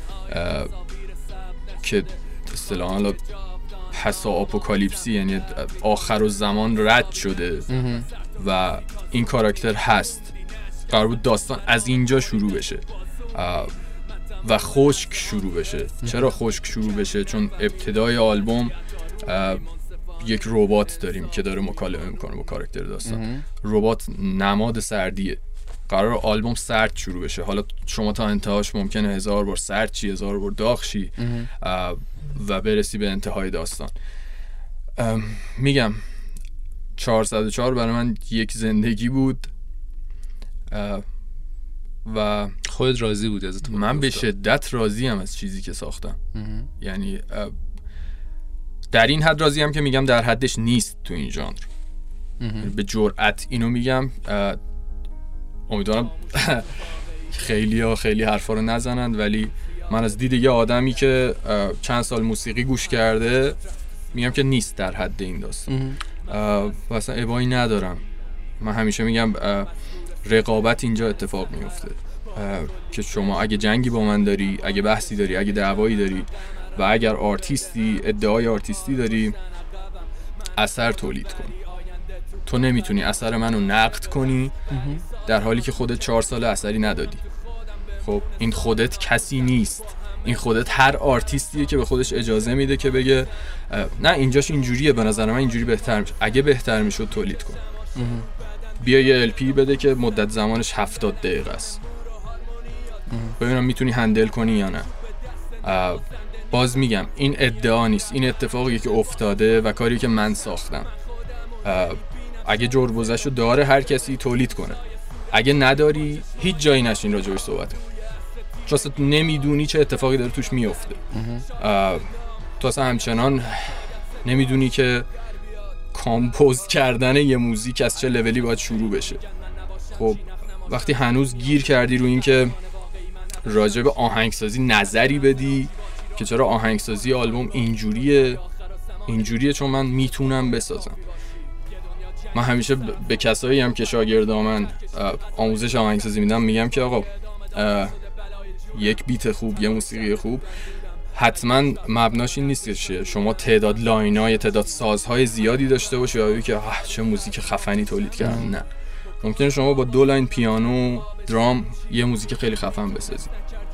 که اصطلاحاً پسا آپوکالیپسی، یعنی آخر الزمان رد شده و این کاراکتر هست. قرار بود داستان از اینجا شروع بشه و خشک شروع بشه. چرا خشک شروع بشه؟ چون ابتدای آلبوم یک ربات داریم که داره مکالمه میکنه با کاراکتر داستان. ربات نماد سردیه. قرار آلبوم سرد شروع بشه. حالا شما تا انتهاش ممکنه هزار بار سرد چی، هزار بار داغ شی و برسی به انتهای داستان. میگم چهارصد و چهار برای من یک زندگی بود و خودت راضی بودی از من به شدت راضیم از چیزی که ساختم. یعنی در این حد راضیم که میگم در حدش نیست تو این ژانر. به جرئت اینو میگم. امیدوارم خیلی ها خیلی حرفا رو نزنند، ولی من از دید یه آدمی که چند سال موسیقی گوش کرده میگم که نیست در حد این داستان. و اصلا ابایی ندارم. من همیشه میگم رقابت اینجا اتفاق میفته که شما اگه جنگی با من داری، اگه بحثی داری، اگه دعوایی داری و اگر آرتیستی، ادعای آرتیستی داری، اثر تولید کن. تو نمیتونی اثر منو نقد کنی در حالی که خودت چهار سال اثری ندادی. خب این خودت کسی نیست. این خودت هر آرتیستیه که به خودش اجازه میده که بگه نه اینجاش اینجوریه، به نظر من اینجوری بهتر میشه. اگه بهتر میشد تولید کن. بیا یه ال پی بده که مدت زمانش هفتاد دقیقه است، ببینم میتونی هندل کنی یا نه. باز میگم این ادعا نیست، این اتفاقی که افتاده و کاری که من ساختم. اگه جربوزشو داره هر کسی تولید کنه، اگه نداری هیچ جایی نشین راجعش صحبت کن، چون اصلا نمیدونی چه اتفاقی داره توش میفته. تو اصلا همچنان نمیدونی که کامپوز کردن یه موزیک از چه لولی باید شروع بشه. خب وقتی هنوز گیر کردی رو این که راجع به آهنگسازی نظری بدی که چرا آهنگسازی آلبوم اینجوریه اینجوریه چون من میتونم بسازم. من همیشه به کسایی هم که شاگردام من آموزش آهنگسازی میدم میگم که آقا یک بیت خوب، یه موسیقی خوب حتما مبناش این نیست که شما تعداد لاینای، تعداد سازهای زیادی داشته باشی و بگی که آه چه موزیک خفنی تولید کردن. نه، ممکنه شما با دو لاین پیانو، درام یه موزیک خیلی خفن بسازی.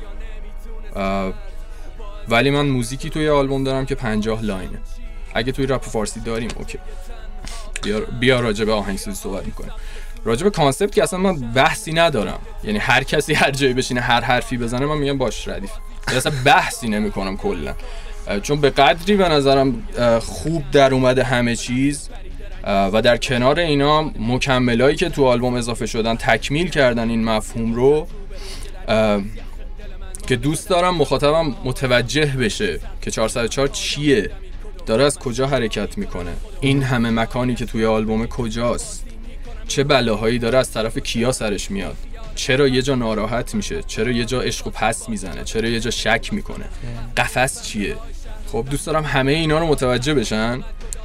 ولی من موزیکی توی آلبوم دارم که پنجاه لاینه. اگه توی رپ فارسی داریم اوکی، بیا بیا راجع به آهنگسازی صحبت می‌کنیم. راجع به کانسپت که اصلا من بحثی ندارم، یعنی هر کسی هر جایی بشینه هر حرفی بزنه من میگم باش ردیف، اصلا بحثی نمی‌کنم کلا، چون به قدری به نظرم خوب در اومده همه چیز و در کنار اینا مکملایی که تو آلبوم اضافه شدن تکمیل کردن این مفهوم رو که دوست دارم مخاطبم متوجه بشه که چهارصد و چهار چیه، داره از کجا حرکت میکنه، این همه مکانی که توی آلبوم کجاست، چه بلاهایی داره از طرف کیا سرش میاد، چرا یه جا ناراحت میشه، چرا یه جا عشقو پس میزنه، چرا یه جا شک میکنه، قفس چیه. خب دوست دارم همه اینا رو متوجه بشن.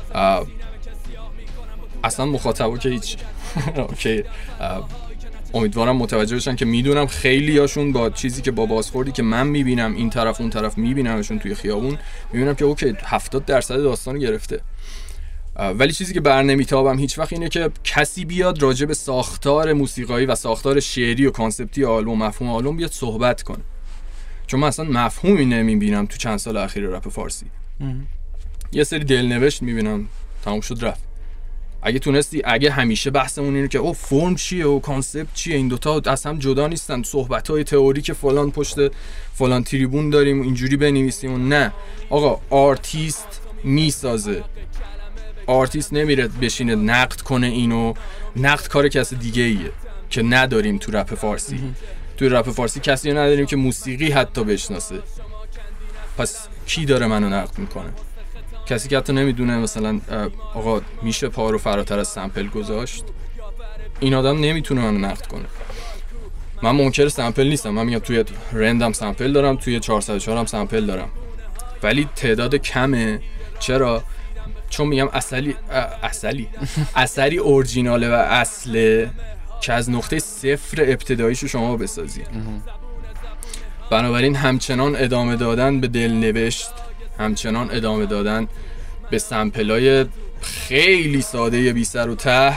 اصلا مخاطبا که هیچ اوکی، امیدوارم متوجه بشن که میدونم خیلی هاشون با چیزی که با بازخوردی که من میبینم این طرف اون طرف میبینمشون توی خیابون، میبینم که اوکی هفتاد درصد داستانو گرفته، ولی چیزی که بر نمیتابم هیچ وقت اینه که کسی بیاد راجع به ساختار موسیقایی و ساختار شعری و کانسپتی آلبوم، مفهوم آلبوم بیاد صحبت کنه، چون من اصلا مفهومی نمیبینم تو چند سال اخیر رپ فارسی. یه سری دلنوشت میبینم تموم شد رفت. اگه تونستی، اگه همیشه بحثمون اینه که او فرم چیه و کانسپت چیه، این دوتا از هم جدا نیستن، صحبت‌های تئوریک فلان پشت فلان تریبون داریم اینجوری بنویسیم و نه آقا، آرتیست میسازه، آرتیست نمیره بشینه نقد کنه. اینو نقد کار کسی دیگه ایه که نداریم تو رپ فارسی. تو رپ فارسی کسی رو نداریم که موسیقی حتی بشناسه. پس کی داره منو نقد میکنه؟ کسی که حتی نمیدونه مثلا آقا میشه پا رو فراتر از سمپل گذاشت. این آدم نمیتونه منو نقد کنه. من منکر سمپل نیستم، من میگم توی رندم سمپل دارم، توی چهارصد و چهار هم سمپل دارم، ولی تعداد کمه. چرا؟ چون میگم اصلی اصلی اثری اورجیناله و اصله که از نقطه صفر ابتداییشو شما بسازی. بنابراین همچنان ادامه دادن به دلنوشت، همچنان ادامه دادن به سمپلای خیلی ساده بی سر و ته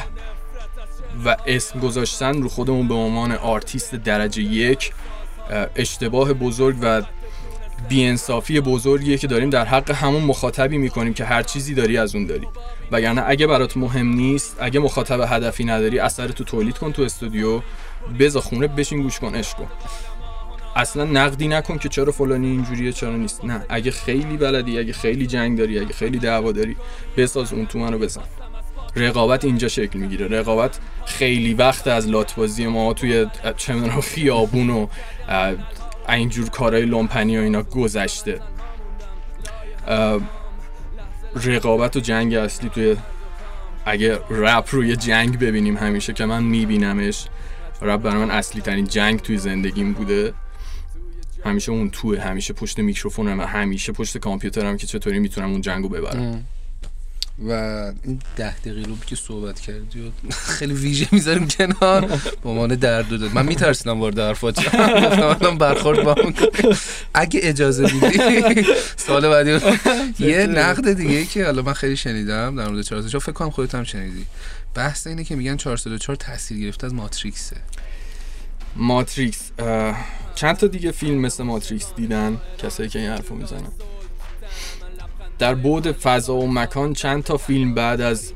و اسم گذاشتن رو خودمون به عنوان آرتیست درجه یک، اشتباه بزرگ و بی‌انصافی بزرگیه که داریم در حق همون مخاطبی میکنیم که هر چیزی داری از اون داری. وگرنه اگه برات مهم نیست، اگه مخاطب هدفی نداری، اثرتو تولید کن تو استودیو، بذار خونه بشین گوش کن، عشق کن. اصلا نقدی نکن که چرا فلانی اینجوریه چرا نیست. نه، اگه خیلی بلدی، اگه خیلی جنگ داری، اگه خیلی دعوا داری، بساز اون تو منو بزن. رقابت اینجا شکل میگیره. رقابت خیلی وقت از لاتبازی ما توی چه میدونم خیابون و اینجور کارهای لومپنی و اینا گذشته. رقابت و جنگ اصلی توی، اگه رپ روی جنگ ببینیم همیشه که من میبینمش، رپ برای من اصلی ترین جنگ توی زندگیم بوده. همیشه اون توه، همیشه پشت میکروفونم و همیشه پشت کامپیوترم که چطوری میتونم اون جنگو ببرم. و این ده دقیقه رو که صحبت کردی و خیلی ویژه میذاریم کنار به عنوان درد و داد. من میترسیدم وارد حرفات شم، گفتم الان برخورد با هم کنم. اگه اجازه بدی سوال بعدی یه نقد دیگه که حالا من خیلی شنیدم در مورد چهارصد و چهار، فکر کنم خودت هم شنیدی، بحث اینه که میگن چهارصد و چهار تاثیر گرفته از ماتریکسه. ماتریکس چند تا دیگه فیلم مثل ماتریکس دیدن کسایی که این حرفو میزنن؟ در بعد فضا و مکان چند تا فیلم بعد از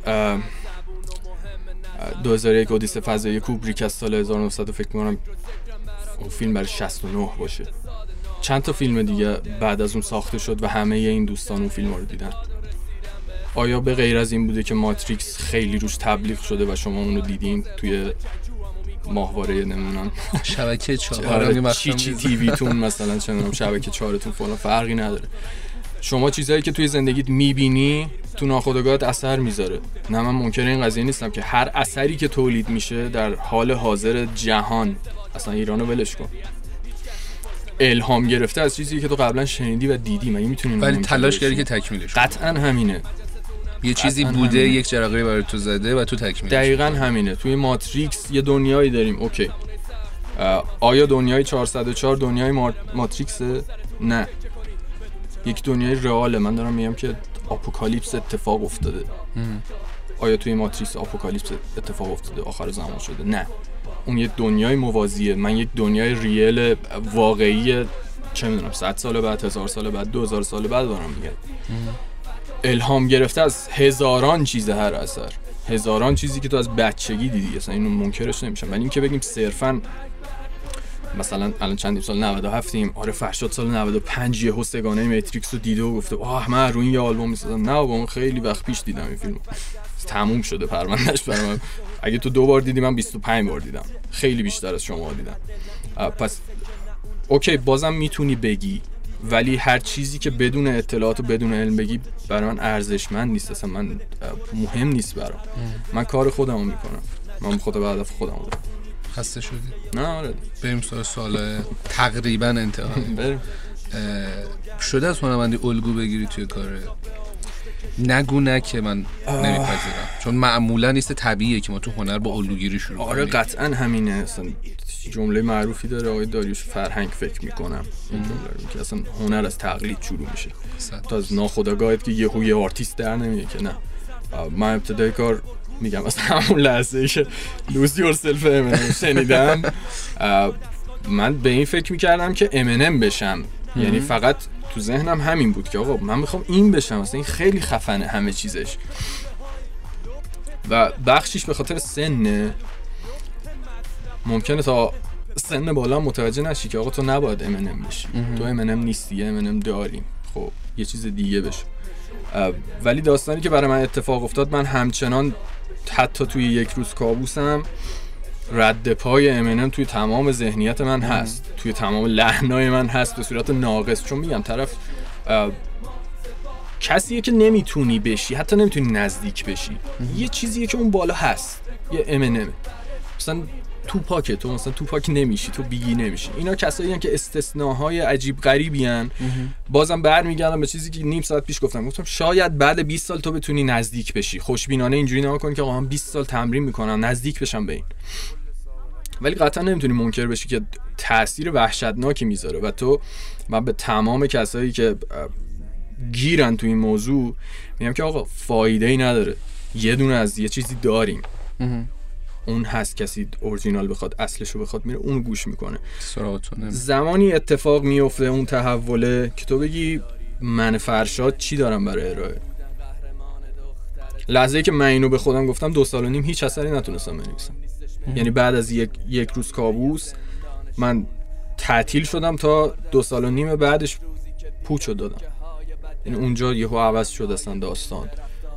دو هزار و یک اودیسه فضایی کوبریک از سال هزار و نهصد فکر می‌کنم اون فیلم برای شصت و نه باشه، چند تا فیلم دیگه بعد از اون ساخته شد و همه این دوستان اون فیلم رو دیدن. آیا به غیر از این بوده که ماتریکس خیلی روش تبلیغ شده و شما اون رو دیدین توی ماهواره نمیدونم شبکه چهار چی چی تیوی تون مثلا چه میدونم شبکه چهارتون فلان، فرقی نداره. شما چیزایی که توی زندگیت میبینی تو ناخودآگاهت اثر میذاره. نه من منکر این قضیه نیستم که هر اثری که تولید میشه در حال حاضر جهان، اصلا ایرانو ولش کن، الهام گرفته از چیزی که تو قبلا شنیدی و دیدی. مگه میتونی ولی تلاش کردی که تکمیلش کنی. قطعا همینه. یه چیزی بوده همینه. یک جرقه برای تو زده و تو تکمیلش. دقیقاً همینه. توی ماتریکس یه دنیایی داریم، اوکی. آیا دنیای چهارصد و چهار دنیای ماتریکسه؟ نه، یک دنیای رئاله. من دارم میگم که آپوکالیپس اتفاق افتاده. ام. آیا توی ماتریکس آپوکالیپس اتفاق افتاده، آخر زمان شده؟ نه، اون یک دنیای موازیه. من یک دنیای ریل واقعی چه میدونم صد سال بعد، هزار سال بعد، دو هزار سال بعد دارم میگم. الهام گرفته از هزاران چیز، هر اثر هزاران چیزی که تو از بچگی دیدی، اصلا اینو منکرش نمیشم. ولی این که بگیم صرفاً مثلا الان چندیم سال نود و هفتیم، آره فرشاد سال نود و پنج یهو سگانه ماتریکس رو دیده و گفته آه من رو این یه آلبوم میسازم. نه بابا، اون خیلی وقت پیش دیدم این فیلمو، تموم شده پروندهش برام. اگه تو دو بار دیدی، من بیست و پنج بار دیدم، خیلی بیشتر از شما دیدم. پس اوکی بازم میتونی بگی، ولی هر چیزی که بدون اطلاعات و بدون علم بگی برای من ارزشمند نیست، اصلا من مهم نیست برام. من کار خودمو میکنم، من خود به هدف خودمو دارم. خسته شدی؟ نه آره بریم سوال سوال تقریبا انتهایی. بریم. شده از هنرمندی الگو بگیری توی کاره؟ نگو نه که من نمیپذیرم، چون معمولا نیست طبیعیه که ما تو هنر با الگوگیری شروع کنیم. آره قطعا همینه. اصلا جمله معروفی داره آقای داریوش فرهنگ فکر میکنم این جمله که اصلا هنر از تقلید شروع میشه تا از ناخودآگاهت که یهو یه آرتیست در نمیاد که نه. من ابتدای کار میگم از همون لحظه ای که Lose Yourself امینم شنیدم من به این فکر میکردم که امینم بشم. یعنی فقط تو ذهنم همین بود که آقا من میخوام این بشم، اصلا این خیلی خفنه همه چیزش. و بخشیش به خاطر سنه، ممکنه تا سن بالا متوجه نشی که آقا تو نباید امینم بشی، تو امینم نیستی، امینم داریم، خب یه چیز دیگه بشو. ولی داستانی که برای من اتفاق افتاد، من همچنان حتی توی یک روز کابوسم رد پای امینم توی تمام ذهنیت من هست، توی تمام لحنای من هست به صورت ناقص. چون میگم طرف کسیه که نمیتونی بشی، حتی نمیتونی نزدیک بشی. یه چیزیه که اون بالا هست، یه امینم. مثلا توپاکه، تو مثلا توپاک نمیشی، تو بیگی نمیشی. اینا کسایی هستن که استثناهای عجیب غریبی ان. بازم برمیگردم به چیزی که نیم ساعت پیش گفتم، گفتم شاید بعد بیست سال تو بتونی نزدیک بشی. خوشبینانه اینجوری نگاه کن که آقا من بیست سال تمرین میکنم نزدیک بشم به این. ولی قطعا نمیتونی منکر بشی که تأثیر وحشتناکی میذاره. و تو من به تمام کسایی که گیرن تو این موضوع میگم که آقا فایده ای نداره، یه دونه از یه چیزی داریم، اون هست. کسی اورجینال بخواد اصلشو بخواد میره اون گوش میکنه. زمانی اتفاق میفته اون تحوله که تو بگی من فرشاد چی دارم برای ارائه. لحظه‌ای که من اینو به خودم گفتم دو سال و نیم هیچ اثری نتونستم بنویسم. یعنی بعد از یک یک روز کابوس من تعطیل شدم تا دو سال و نیم بعدش پوچو دادم. یعنی اونجا یهو عوض شد اصلا داستان.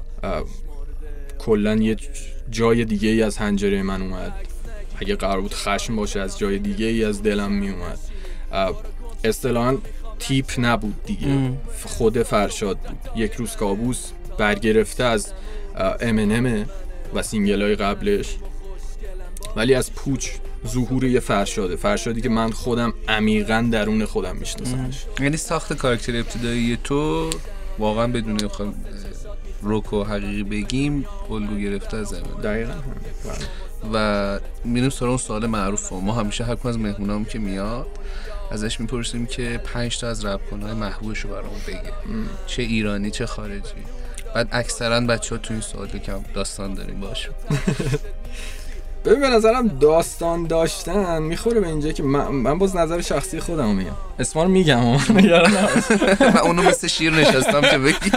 کلن یه جای دیگه ای از حنجره من اومد. اگه قرار بود خشم باشه از جای دیگه ای از دلم می اومد. اصطلاحاً تیپ نبود دیگه، خود فرشاد بود. یک روز کابوس برگرفته از امینم و سینگلای قبلش، ولی از پوچ ظهور یه فرشاده، فرشادی که من خودم عمیقاً درون خودم میشناسمش. یعنی ساخت کاراکتر ابتدایی تو واقعا بدون بخوام روکو حقیقی بگیم الگو گرفته از امینم. دقیقاً. و میریم سراغ اون سوال معروف. ما همیشه هر کدوم از مهمونام که میاد ازش میپرسیم که پنج تا از رپ کنهای محبوبشو برامون بگه، ام. چه ایرانی چه خارجی. بعد اکثرا بچه‌ها تو این سوال کم داستان داریم باشون. ببین به نظرم داستان داشتن میخوره به اینجا که من, من باز نظر شخصی خودمو میگم، اسما رو میگم من اونو مثل شیر نشستم که بگی.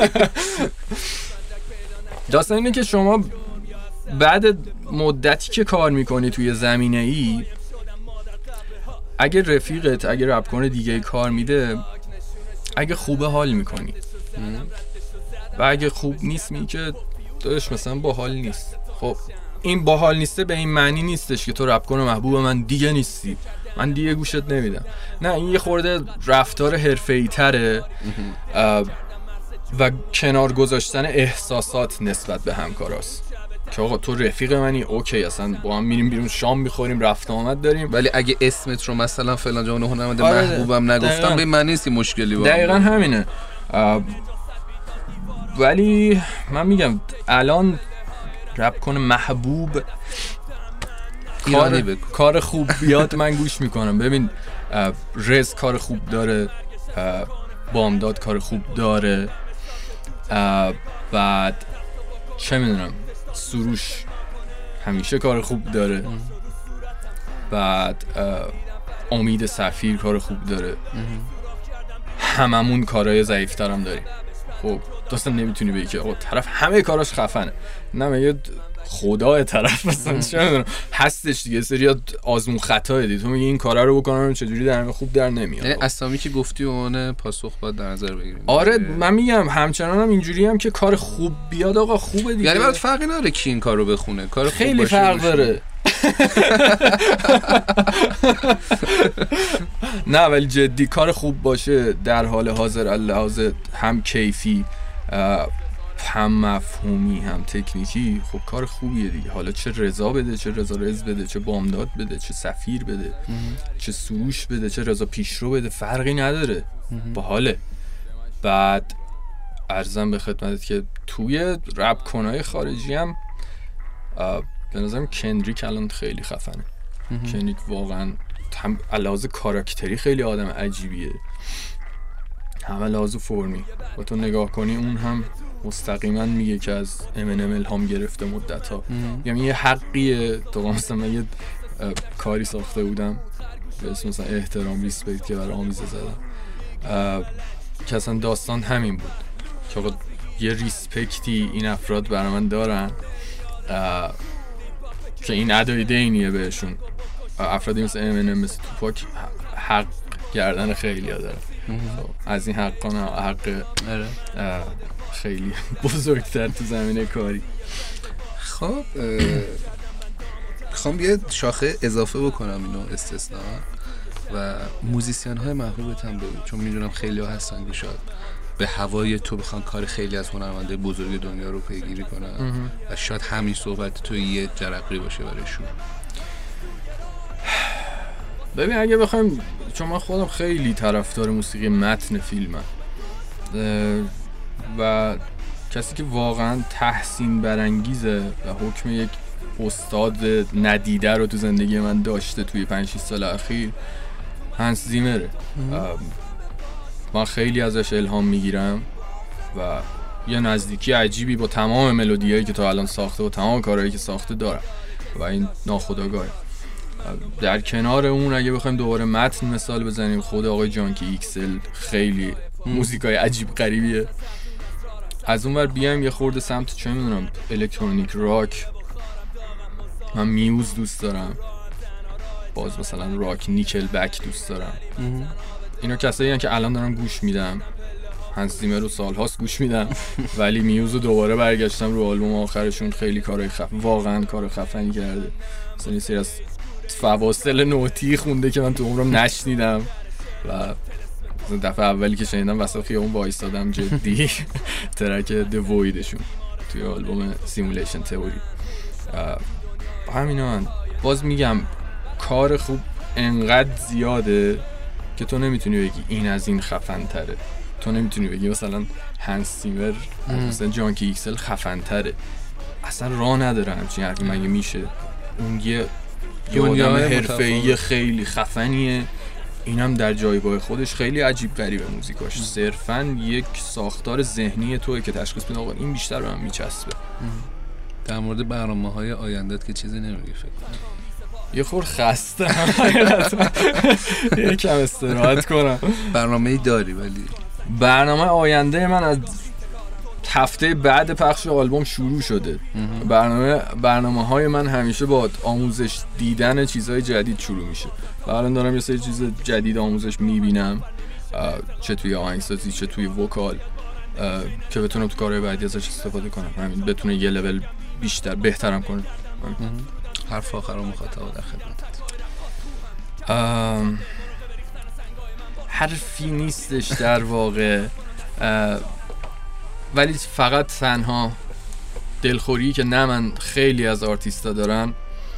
داستان اینه که شما بعد مدتی که کار میکنی توی زمینه ای، اگه رفیقت اگه رپ کنه دیگه کار میده، اگه خوبه حال میکنی و اگه خوب نیست میگه که داداش مثلا باحال نیست. خب این باحال نیسته به این معنی نیستش که تو رپ کنه محبوب من دیگه نیستی، من دیگه گوشت نمیدم. نه، این یه خورده رفتار حرفه‌ای تره و کنار گذاشتن احساسات نسبت به همکاراست که آقا تو رفیق منی، اوکی اصلا با هم میریم بیرون شام میخوریم رفت آمد داریم، ولی اگه اسمت رو مثلا فلان جا هنرمند محبوبم نگفتم به معنی نیست مشکلی با دقیقاً همینه. ولی من میگم الان رپ کنه محبوب کار, کار خوب بیاد من گوش میکنم. ببین رز کار خوب داره، بامداد کار خوب داره، بعد چه میدونم سروش همیشه کار خوب داره، بعد امید سفیر کار خوب داره، هممون کارهای ضعیفتر هم داریم. خب داستان نمیتونی بگی که آقا طرف همه کاراش خفنه، نه مگه خدا طرف مثلا چه میدونم هستش دیگه، سری آزمون خطا دی، تو میگی این کارا رو بکنم چجوری در خوب در نمیاد. یعنی اسامی که گفتی اون پاسخ باید در نظر بگیریم. آره من میگم همچنان هم اینجوری هم که کار خوب بیاد آقا خوبه دیگه. یعنی برات فرقی نداره کی این کارو بخونه، کار خوب خیلی فرق داره. نه ولی جدی کار خوب باشه در حال حاضر اللحاظ هم کیفی هم مفهومی هم تکنیکی، خب کار خوبیه دیگه. حالا چه رضا بده، چه رضا رز بده، چه بامداد بده، چه سفیر بده، چه سروش بده، چه رضا پیشرو بده، فرقی نداره، باحاله. بعد عرضم به خدمتت که توی رپ کنای خارجی هم به نظرم کندریک الان خیلی خفنه. کندریک واقعا هم علاوه کاراکتری خیلی آدم عجیبیه، هم علاوه فرمی. با تو نگاه کنی اون هم مستقیما میگه که از امینم الهام گرفته مدت ها. یعنی یه حقیه. تو مثلا من یه کاری ساخته بودم به اسم مثلا احترام ریسپکت که برای آمیزه زدم که اصلا داستان همین بود که آقا یه ریسپکتی این افراد برای من دارن که این ادای دینیه بهشون. افرادی مثل امینم مثل توپاک حق گردن خیلی ها دارن. از این حقانه حق خیلی بزرگتر تو زمینه کاری. خب میخوام یه شاخه اضافه بکنم اینو استثناء و موزیسین های محبوبت هم بگو، چون میدونم خیلی ها هستن که شاید به هوای تو بخوان کار خیلی از هنرمنده بزرگ دنیا رو پیگیری کنن و شاید همین صحبت تو یه جرقی باشه برایشون. ببین اگه بخوایم، چون من خودم خیلی طرفدار موسیقی متن فیلمم و کسی که واقعا تحسین برانگیزه و حکم یک استاد ندیده رو تو زندگی من داشته توی پنج شش سال اخیر، هانس زیمره. من خیلی ازش الهام میگیرم و یه نزدیکی عجیبی با تمام ملودیایی که تا الان ساخته و تمام کارهایی که ساخته دارم و این ناخودآگاهه. در کنار اون اگه بخوایم دوباره متن مثال بزنیم، خود آقای جانکی ایکسل خیلی موزیکای عجیب غریبیه. از اون ور بیایم یه خورده سمت چه میدونم الکترونیک راک، من میوز دوست دارم، باز مثلا راک نیکل بک دوست دارم. اینا کسایی هستن که الان دارم گوش میدم. هانس زیمر رو سالهاست گوش میدم ولی میوز رو دوباره برگشتم رو آلبوم آخرشون، خیلی کارهای خفن، واقعا کار خفنی کرده. مثلا یه سری از فواصل نوتی خونده که من تو عمرم نشنیدم و دفعه اولی که شنیدم وسط خیابون وایسادم جدی ترک دوویدشون توی آلبوم سیمولیشن تئوری. همینا من باز میگم کار خوب انقدر زیاده که تو نمیتونی بگی این از این خفن تره. تو نمیتونی بگی مثلا هانس زیمر مثلا جانکی ایکسل خفن تره، اصلا راه نداره همچین حرفی مگه میشه. اون یه آدم حرفه‌ای خیلی خفنیه، اینم در جایگاه خودش خیلی عجیب غریبه موزیکاش. صرفاً یک ساختار ذهنی توئه که تشخیص بده آقا این بیشتر به من میچسبه. در مورد برنامه‌های آینده‌ت که چیزی نمیگی فکر کنم؟ یه خور خستم یکم استراحت کنم. برنامه‌ای داری؟ ولی برنامه آینده من از هفته بعد پخش آلبوم شروع شده. برنامه برنامه های من همیشه با آموزش دیدن چیزهای جدید شروع میشه. الان دارم یه سری چیز جدید آموزش میبینم، چه توی آهنگسازی چه توی وکال، که بتونم تو کارهای بعدی ازش استفاده کنم، همین بتونه یه لول بیشتر بهترم کنه. حرف آخر مخاطب در خدمتت. حرفی نیستش در واقع، ولی فقط تنها دلخوری که نه من خیلی از آرتیستا دارن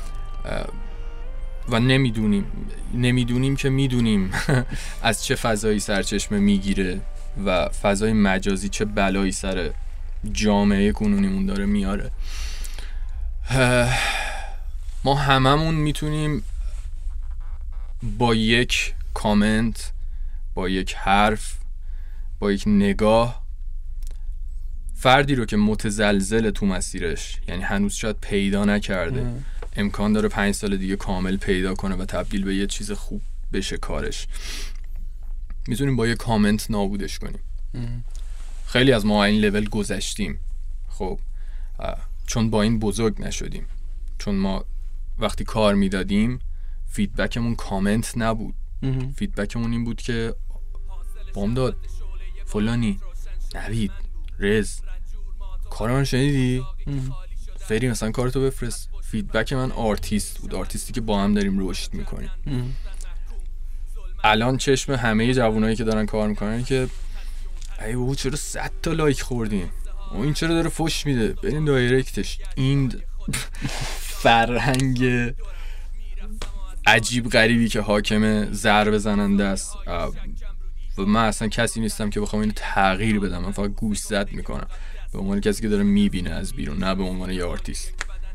و نمیدونیم نمیدونیم که میدونیم از چه فضایی سرچشمه میگیره و فضای مجازی چه بلایی سر جامعه کنونیمون داره میاره. ما هممون میتونیم با یک کامنت، با یک حرف، با یک نگاه فردی رو که متزلزل تو مسیرش، یعنی هنوز شاید پیدا نکرده، ام. امکان داره پنج سال دیگه کامل پیدا کنه و تبدیل به یه چیز خوب بشه کارش، میتونیم با یه کامنت نابودش کنیم. ام. خیلی از ما این لول گذشتیم، خب چون با این بزرگ نشدیم، چون ما وقتی کار میدادیم فیدبکمون کامنت نبود. ام. فیدبکمون این بود که بامداد، فلانی، نوید، رز، کارمان شنیدی؟ فری مثلا کارتو بفرست. فیدبک من آرتیست بود، آرتیستی که با هم داریم رشد میکنیم. الان چشم همه جوانایی که دارن کار میکنن که ای بابا چرا صد تا لایک خوردیم، این چرا داره فوش میده، بریم دایرکتش. این فرهنگ عجیب غریبی که حاکم ضربه زننده است و من اصلا کسی نیستم که بخوام اینو تغییر بدم. من فقط گوش زد میکنم به عنوان کسی که داره میبینه از بیرون، نه به عنوان یه آرتیست.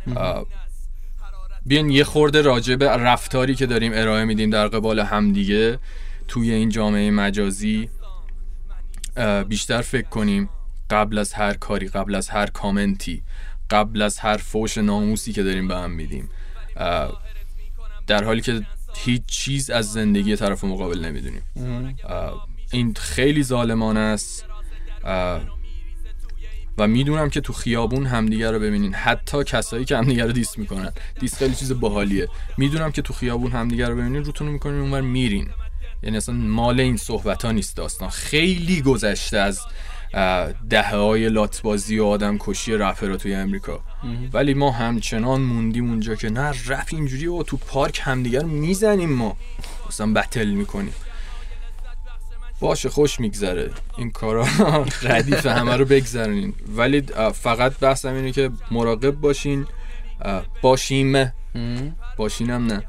بیاین یه خورده راجع به رفتاری که داریم ارائه میدیم در قبال همدیگه توی این جامعه مجازی بیشتر فکر کنیم قبل از هر کاری، قبل از هر کامنتی، قبل از هر فوش ناموسی که داریم به هم میدیم، در حالی که هیچ چیز از زندگی طرف مقابل نمیدونیم. این خیلی ظالمانه است و میدونم که تو خیابون همدیگه رو ببینین، حتی کسایی که همدیگه رو دیس میکنن، دیس خیلی چیز باحالیه، میدونم که تو خیابون همدیگه رو ببینین روتون رو میکنین اونور میرین. یعنی اصلا مال این صحبت ها نیست داستان. خیلی گذشته از دهه های لاتبازی و آدم کشی رپرها توی امریکا، ولی ما همچنان موندیم اونجا که نه رپ اینجوری و تو پارک همدیگه رو میزنیم، ما اصلا بتل میکنیم. باشه خوش میگذره این کارا، ردیف همه رو بگذرونین، ولی فقط بحثم اینه که مراقب باشین. باشیم باشینم نه،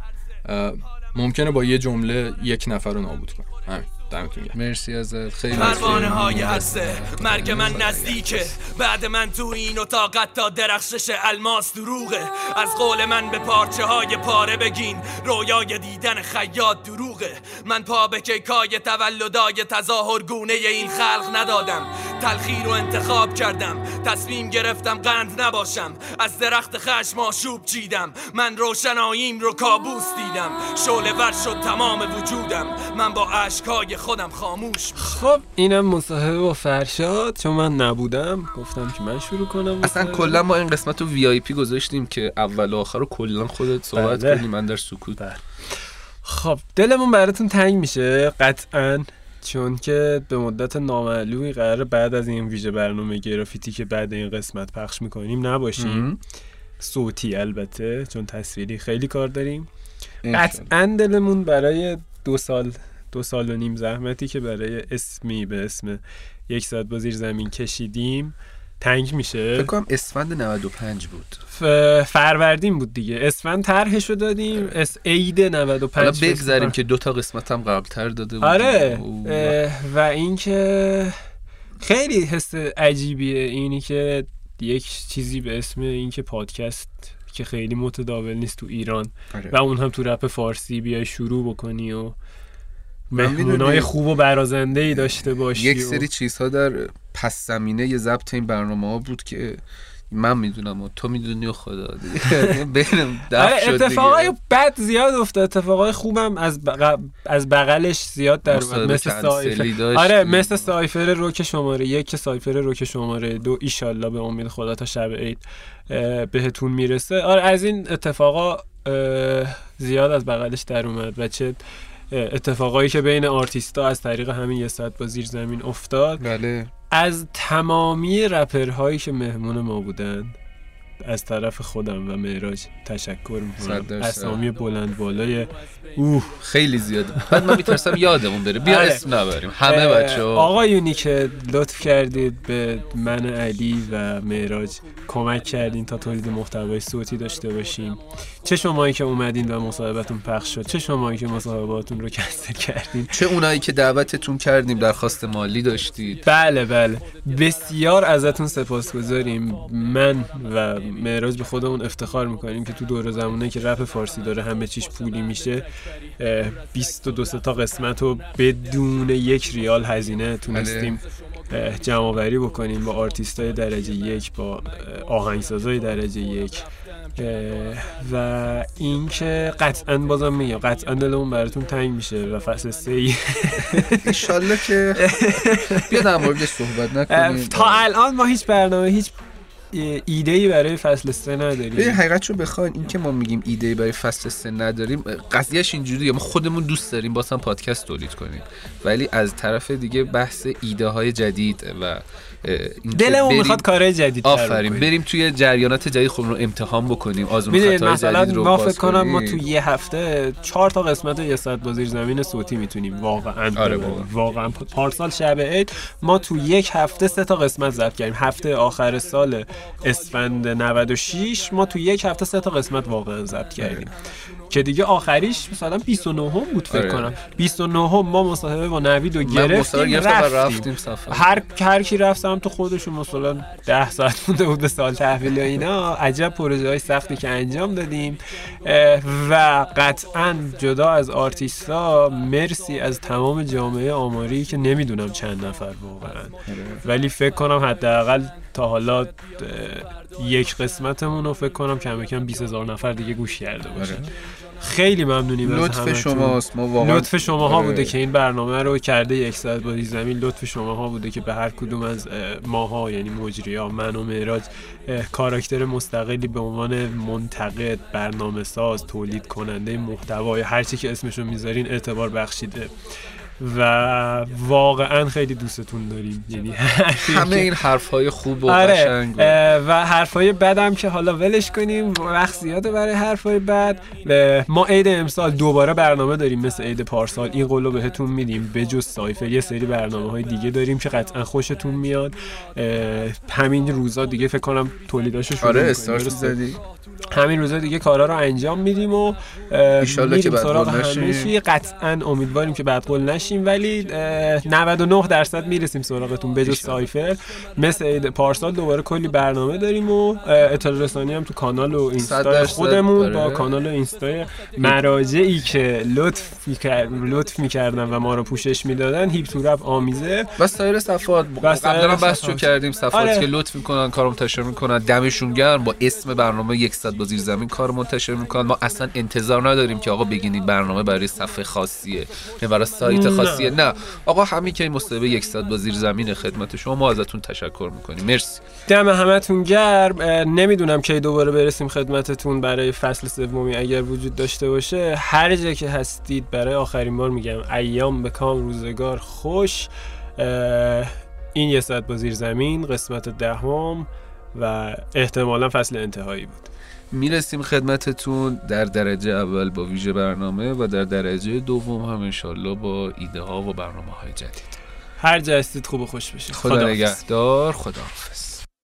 ممکنه با یه جمله یک نفر رو نابود کنم. همین. دمتون گرم. مرسی ازت. خیلی پروانه های هسته مرگ من نزدیکه، بعد من تو این اتاق تا درخشش الماس دروغه. از قول من به پارچه های پاره بگین، رویای دیدن خیاط دروغه. من پا به کیکای تولدای تظاهرگونه این خلق ندادم، تلخی رو انتخاب کردم، تصمیم گرفتم قند نباشم، از درخت خشم آشوب چیدم. من روشناییم رو کابوس دیدم، شعله ور شد تمام وجودم، من با اشکای خودم خاموش. خب اینم مصاحبه با فرشاد، چون من نبودم گفتم که من شروع کنم. اصلا کلا ما این قسمت رو وی آی پی گذاشتیم که اول و آخر رو کلا خودت صحبت بله. کنی، من در سکوت. بله. خب دلمون براتون تنگ میشه قطعاً، چون که به مدت نامعلومی قراره بعد از این ویژه برنامه گرافیتی که بعد این قسمت پخش میکنیم نباشیم. صوتی البته، چون تصویری خیلی کار داریم. قطعاً دلمون برای دو سال دو سال و نیم زحمتی که برای اسمی به اسم یک ساعت با زیر زمین کشیدیم تنگ میشه. فکر کنم اسفند نود و پنج بود، ف... فروردین بود دیگه. اسفند طرحشو دادیم، اس عید نود و پنج. حالا بگذاریم که دو تا قسمت هم قبل‌تر داده بود. آره و این که خیلی حس عجیبیه اینی که یک چیزی به اسم این که پادکست که خیلی متداول نیست تو ایران، آره. و اون هم تو رپ فارسی بیای شروع بکنی و مهمونای خوب و برازنده‌ای داشته باشی. یک سری چیزها در پس زمینه ی ضبط این برنامه‌ها بود که من میدونم و تو میدونی و خدا دیگه ببینم دفع شد. اتفاقای بد زیاد افتاد، اتفاقای خوبم از بغ... از بغلش زیاد در اومد، مثل سایفر. آره مثل سایفر روک شماره یک که سایفر روک شماره دو ایشالله به امید خدا تا شب عید بهتون میرسه. آره از این اتفاقا زیاد از بغلش در اومد و چه اتفاقایی که بین آرتیستا از طریق همین یه ساعت با زیر زمین افتاد. بله. از تمامی رپرهایی که مهمون ما بودن از طرف خودم و معراج تشکر میکنم. اسامی بلند بالای اوه خیلی زیاده، بعد من میترسم یادمون بره. بیا اسم نبریم همه بچه‌ها. آقایونی که لطف کردید به من علی و معراج کمک کردین تا تولید محتوای صوتی داشته باشیم، چه شمایی که اومدین و مصاحبتون پخش شد، چه شمایی که مصاحباتون رو کنسل کردین، چه اونایی که دعوتتون کردیم درخواست مالی داشتید. بله بله بسیار ازتون سپاسگزاریم. من و معراج به خودمون افتخار میکنیم که تو دور زمانه که رپ فارسی داره همه چیش پولی میشه بیست و دو تا قسمت رو بدون یک ریال هزینه تونستیم جمع آوری بکنیم با آرتیستای درجه یک، با آهنگسازای درجه یک و این که قطعاً بازم میگم قطعاً دلمون براتون تنگ میشه و فصل سه انشالله که بیا در موردش صحبت نکنیم. تا الان ما هیچ برنامه هیچ ایده‌ای برای فصل سه نداریم. ببین حقیقتشو بخواین این که ما میگیم ایده‌ای برای فصل سه نداریم، قضیهش اینجوریه، ما خودمون دوست داریم بازم پادکست تولید کنیم، ولی از طرف دیگه بحث ایده های جدید و دلمون میخواد کارهای جدید آفرین بریم توی جریانات جدید خودمون رو امتحان بکنیم، آزمون خطای جدید رو ما باز فکر کنم کنیم. ما تو یه هفته چهار تا قسمت یه ساعت با زیر زمین صوتی میتونیم واقعا. آره واقعا پارسال شب عید ما تو یک هفته سه تا قسمت ضبط کردیم. هفته آخر سال اسفند نود و شش ما تو یک هفته سه تا قسمت واقعا ضبط کردیم که دیگه آخریش مثلا بیست و نه بود فکر آره. کنم بیست و نه ما مصاحبه با نوید رو گرفتیم رفتیم, رفتیم سفر. هر هر کی رفتم تو خودشون مثلا ده ساعت مونده بود به سال تحویل و اینا. عجب پروژه های سختی که انجام دادیم و قطعا جدا از آرتیستا مرسی از تمام جامعه آماری که نمیدونم چند نفر واقعا، ولی فکر کنم حداقل تا حالا یک قسمتمون رو فکر کنم کم کم بیست هزار نفر دیگه گوش کرده باشن. خیلی ممنونیم از همتون. لطف شماست، ما واقعا لطف شماها بوده که این برنامه رو کرده یک ساعت با زمین. لطف شماها بوده که به هر کدوم از ماها یعنی مجری‌ها، من و معراج کاراکتر مستقلی به عنوان منتقد، برنامه ساز، تولید کننده محتوا یا هر چی که اسمشو میذارین اعتبار بخشیده و واقعا خیلی دوستتون داریم. یعنی همه این حرفای خوب و آره قشنگ و حرفای بدم که حالا ولش کنیم، وقت زیاده برای حرفای بد. ما عید امسال دوباره برنامه داریم مثل عید پارسال، این قولو بهتون میدیم. به جز سایفر یه سری برنامه‌های دیگه داریم که قطعا خوشتون میاد. همین روزا دیگه فکر کنم تولیداشو شروع آره استارت زدی، همین روزا دیگه کارا رو انجام میدیم و ان شاءالله که بعد قول نشیم. قطعا امیدواریم که بعد قول نشیم، ولی نود و نه درصد میرسیم سراغتون. به جز سایفر مثل عید پارسال دوباره کلی برنامه داریم و اطلاع رسانی هم تو کانال و اینستا خودمون با کانال و اینستا مراجعی که لطف میکرد لطف میکردن و ما رو پوشش میدادن، هیپ تو رپ آمیزه و سایر صفحات. قبلا بحثو کردیم صفحاتی آره. که لطف میکنن کار منتشر میکنن، دمشون گرم، با اسم برنامه یک صد با زیر زمین کار منتشر میکنن. ما اصلا انتظار نداریم که آقا بگین این برنامه برای صفحه خاصیه نه برای سایت خاصیه، نه آقا همین که این مصاحبه یک صد با زیر زمین خدمت شما، ما ازتون تشکر میکنیم. مرسی، دم همتون گرم. نمیدونم کی دوباره برسیم خدمتتون برای فصل سومی اگر وجود داشته باشه. هر جا که هستید برای آخرین بار میگم ایام به کام، روزگار خوش. این یه ساعت با زیر زمین قسمت دهم و احتمالا فصل انتهایی بود. میرسیم خدمتتون در درجه اول با ویژه برنامه و در درجه دوم هم انشالله با ایده ها و برنامه های جدید. هر جا هستید خوب و خوش بشید. خدا نگهدار. خداحافظ.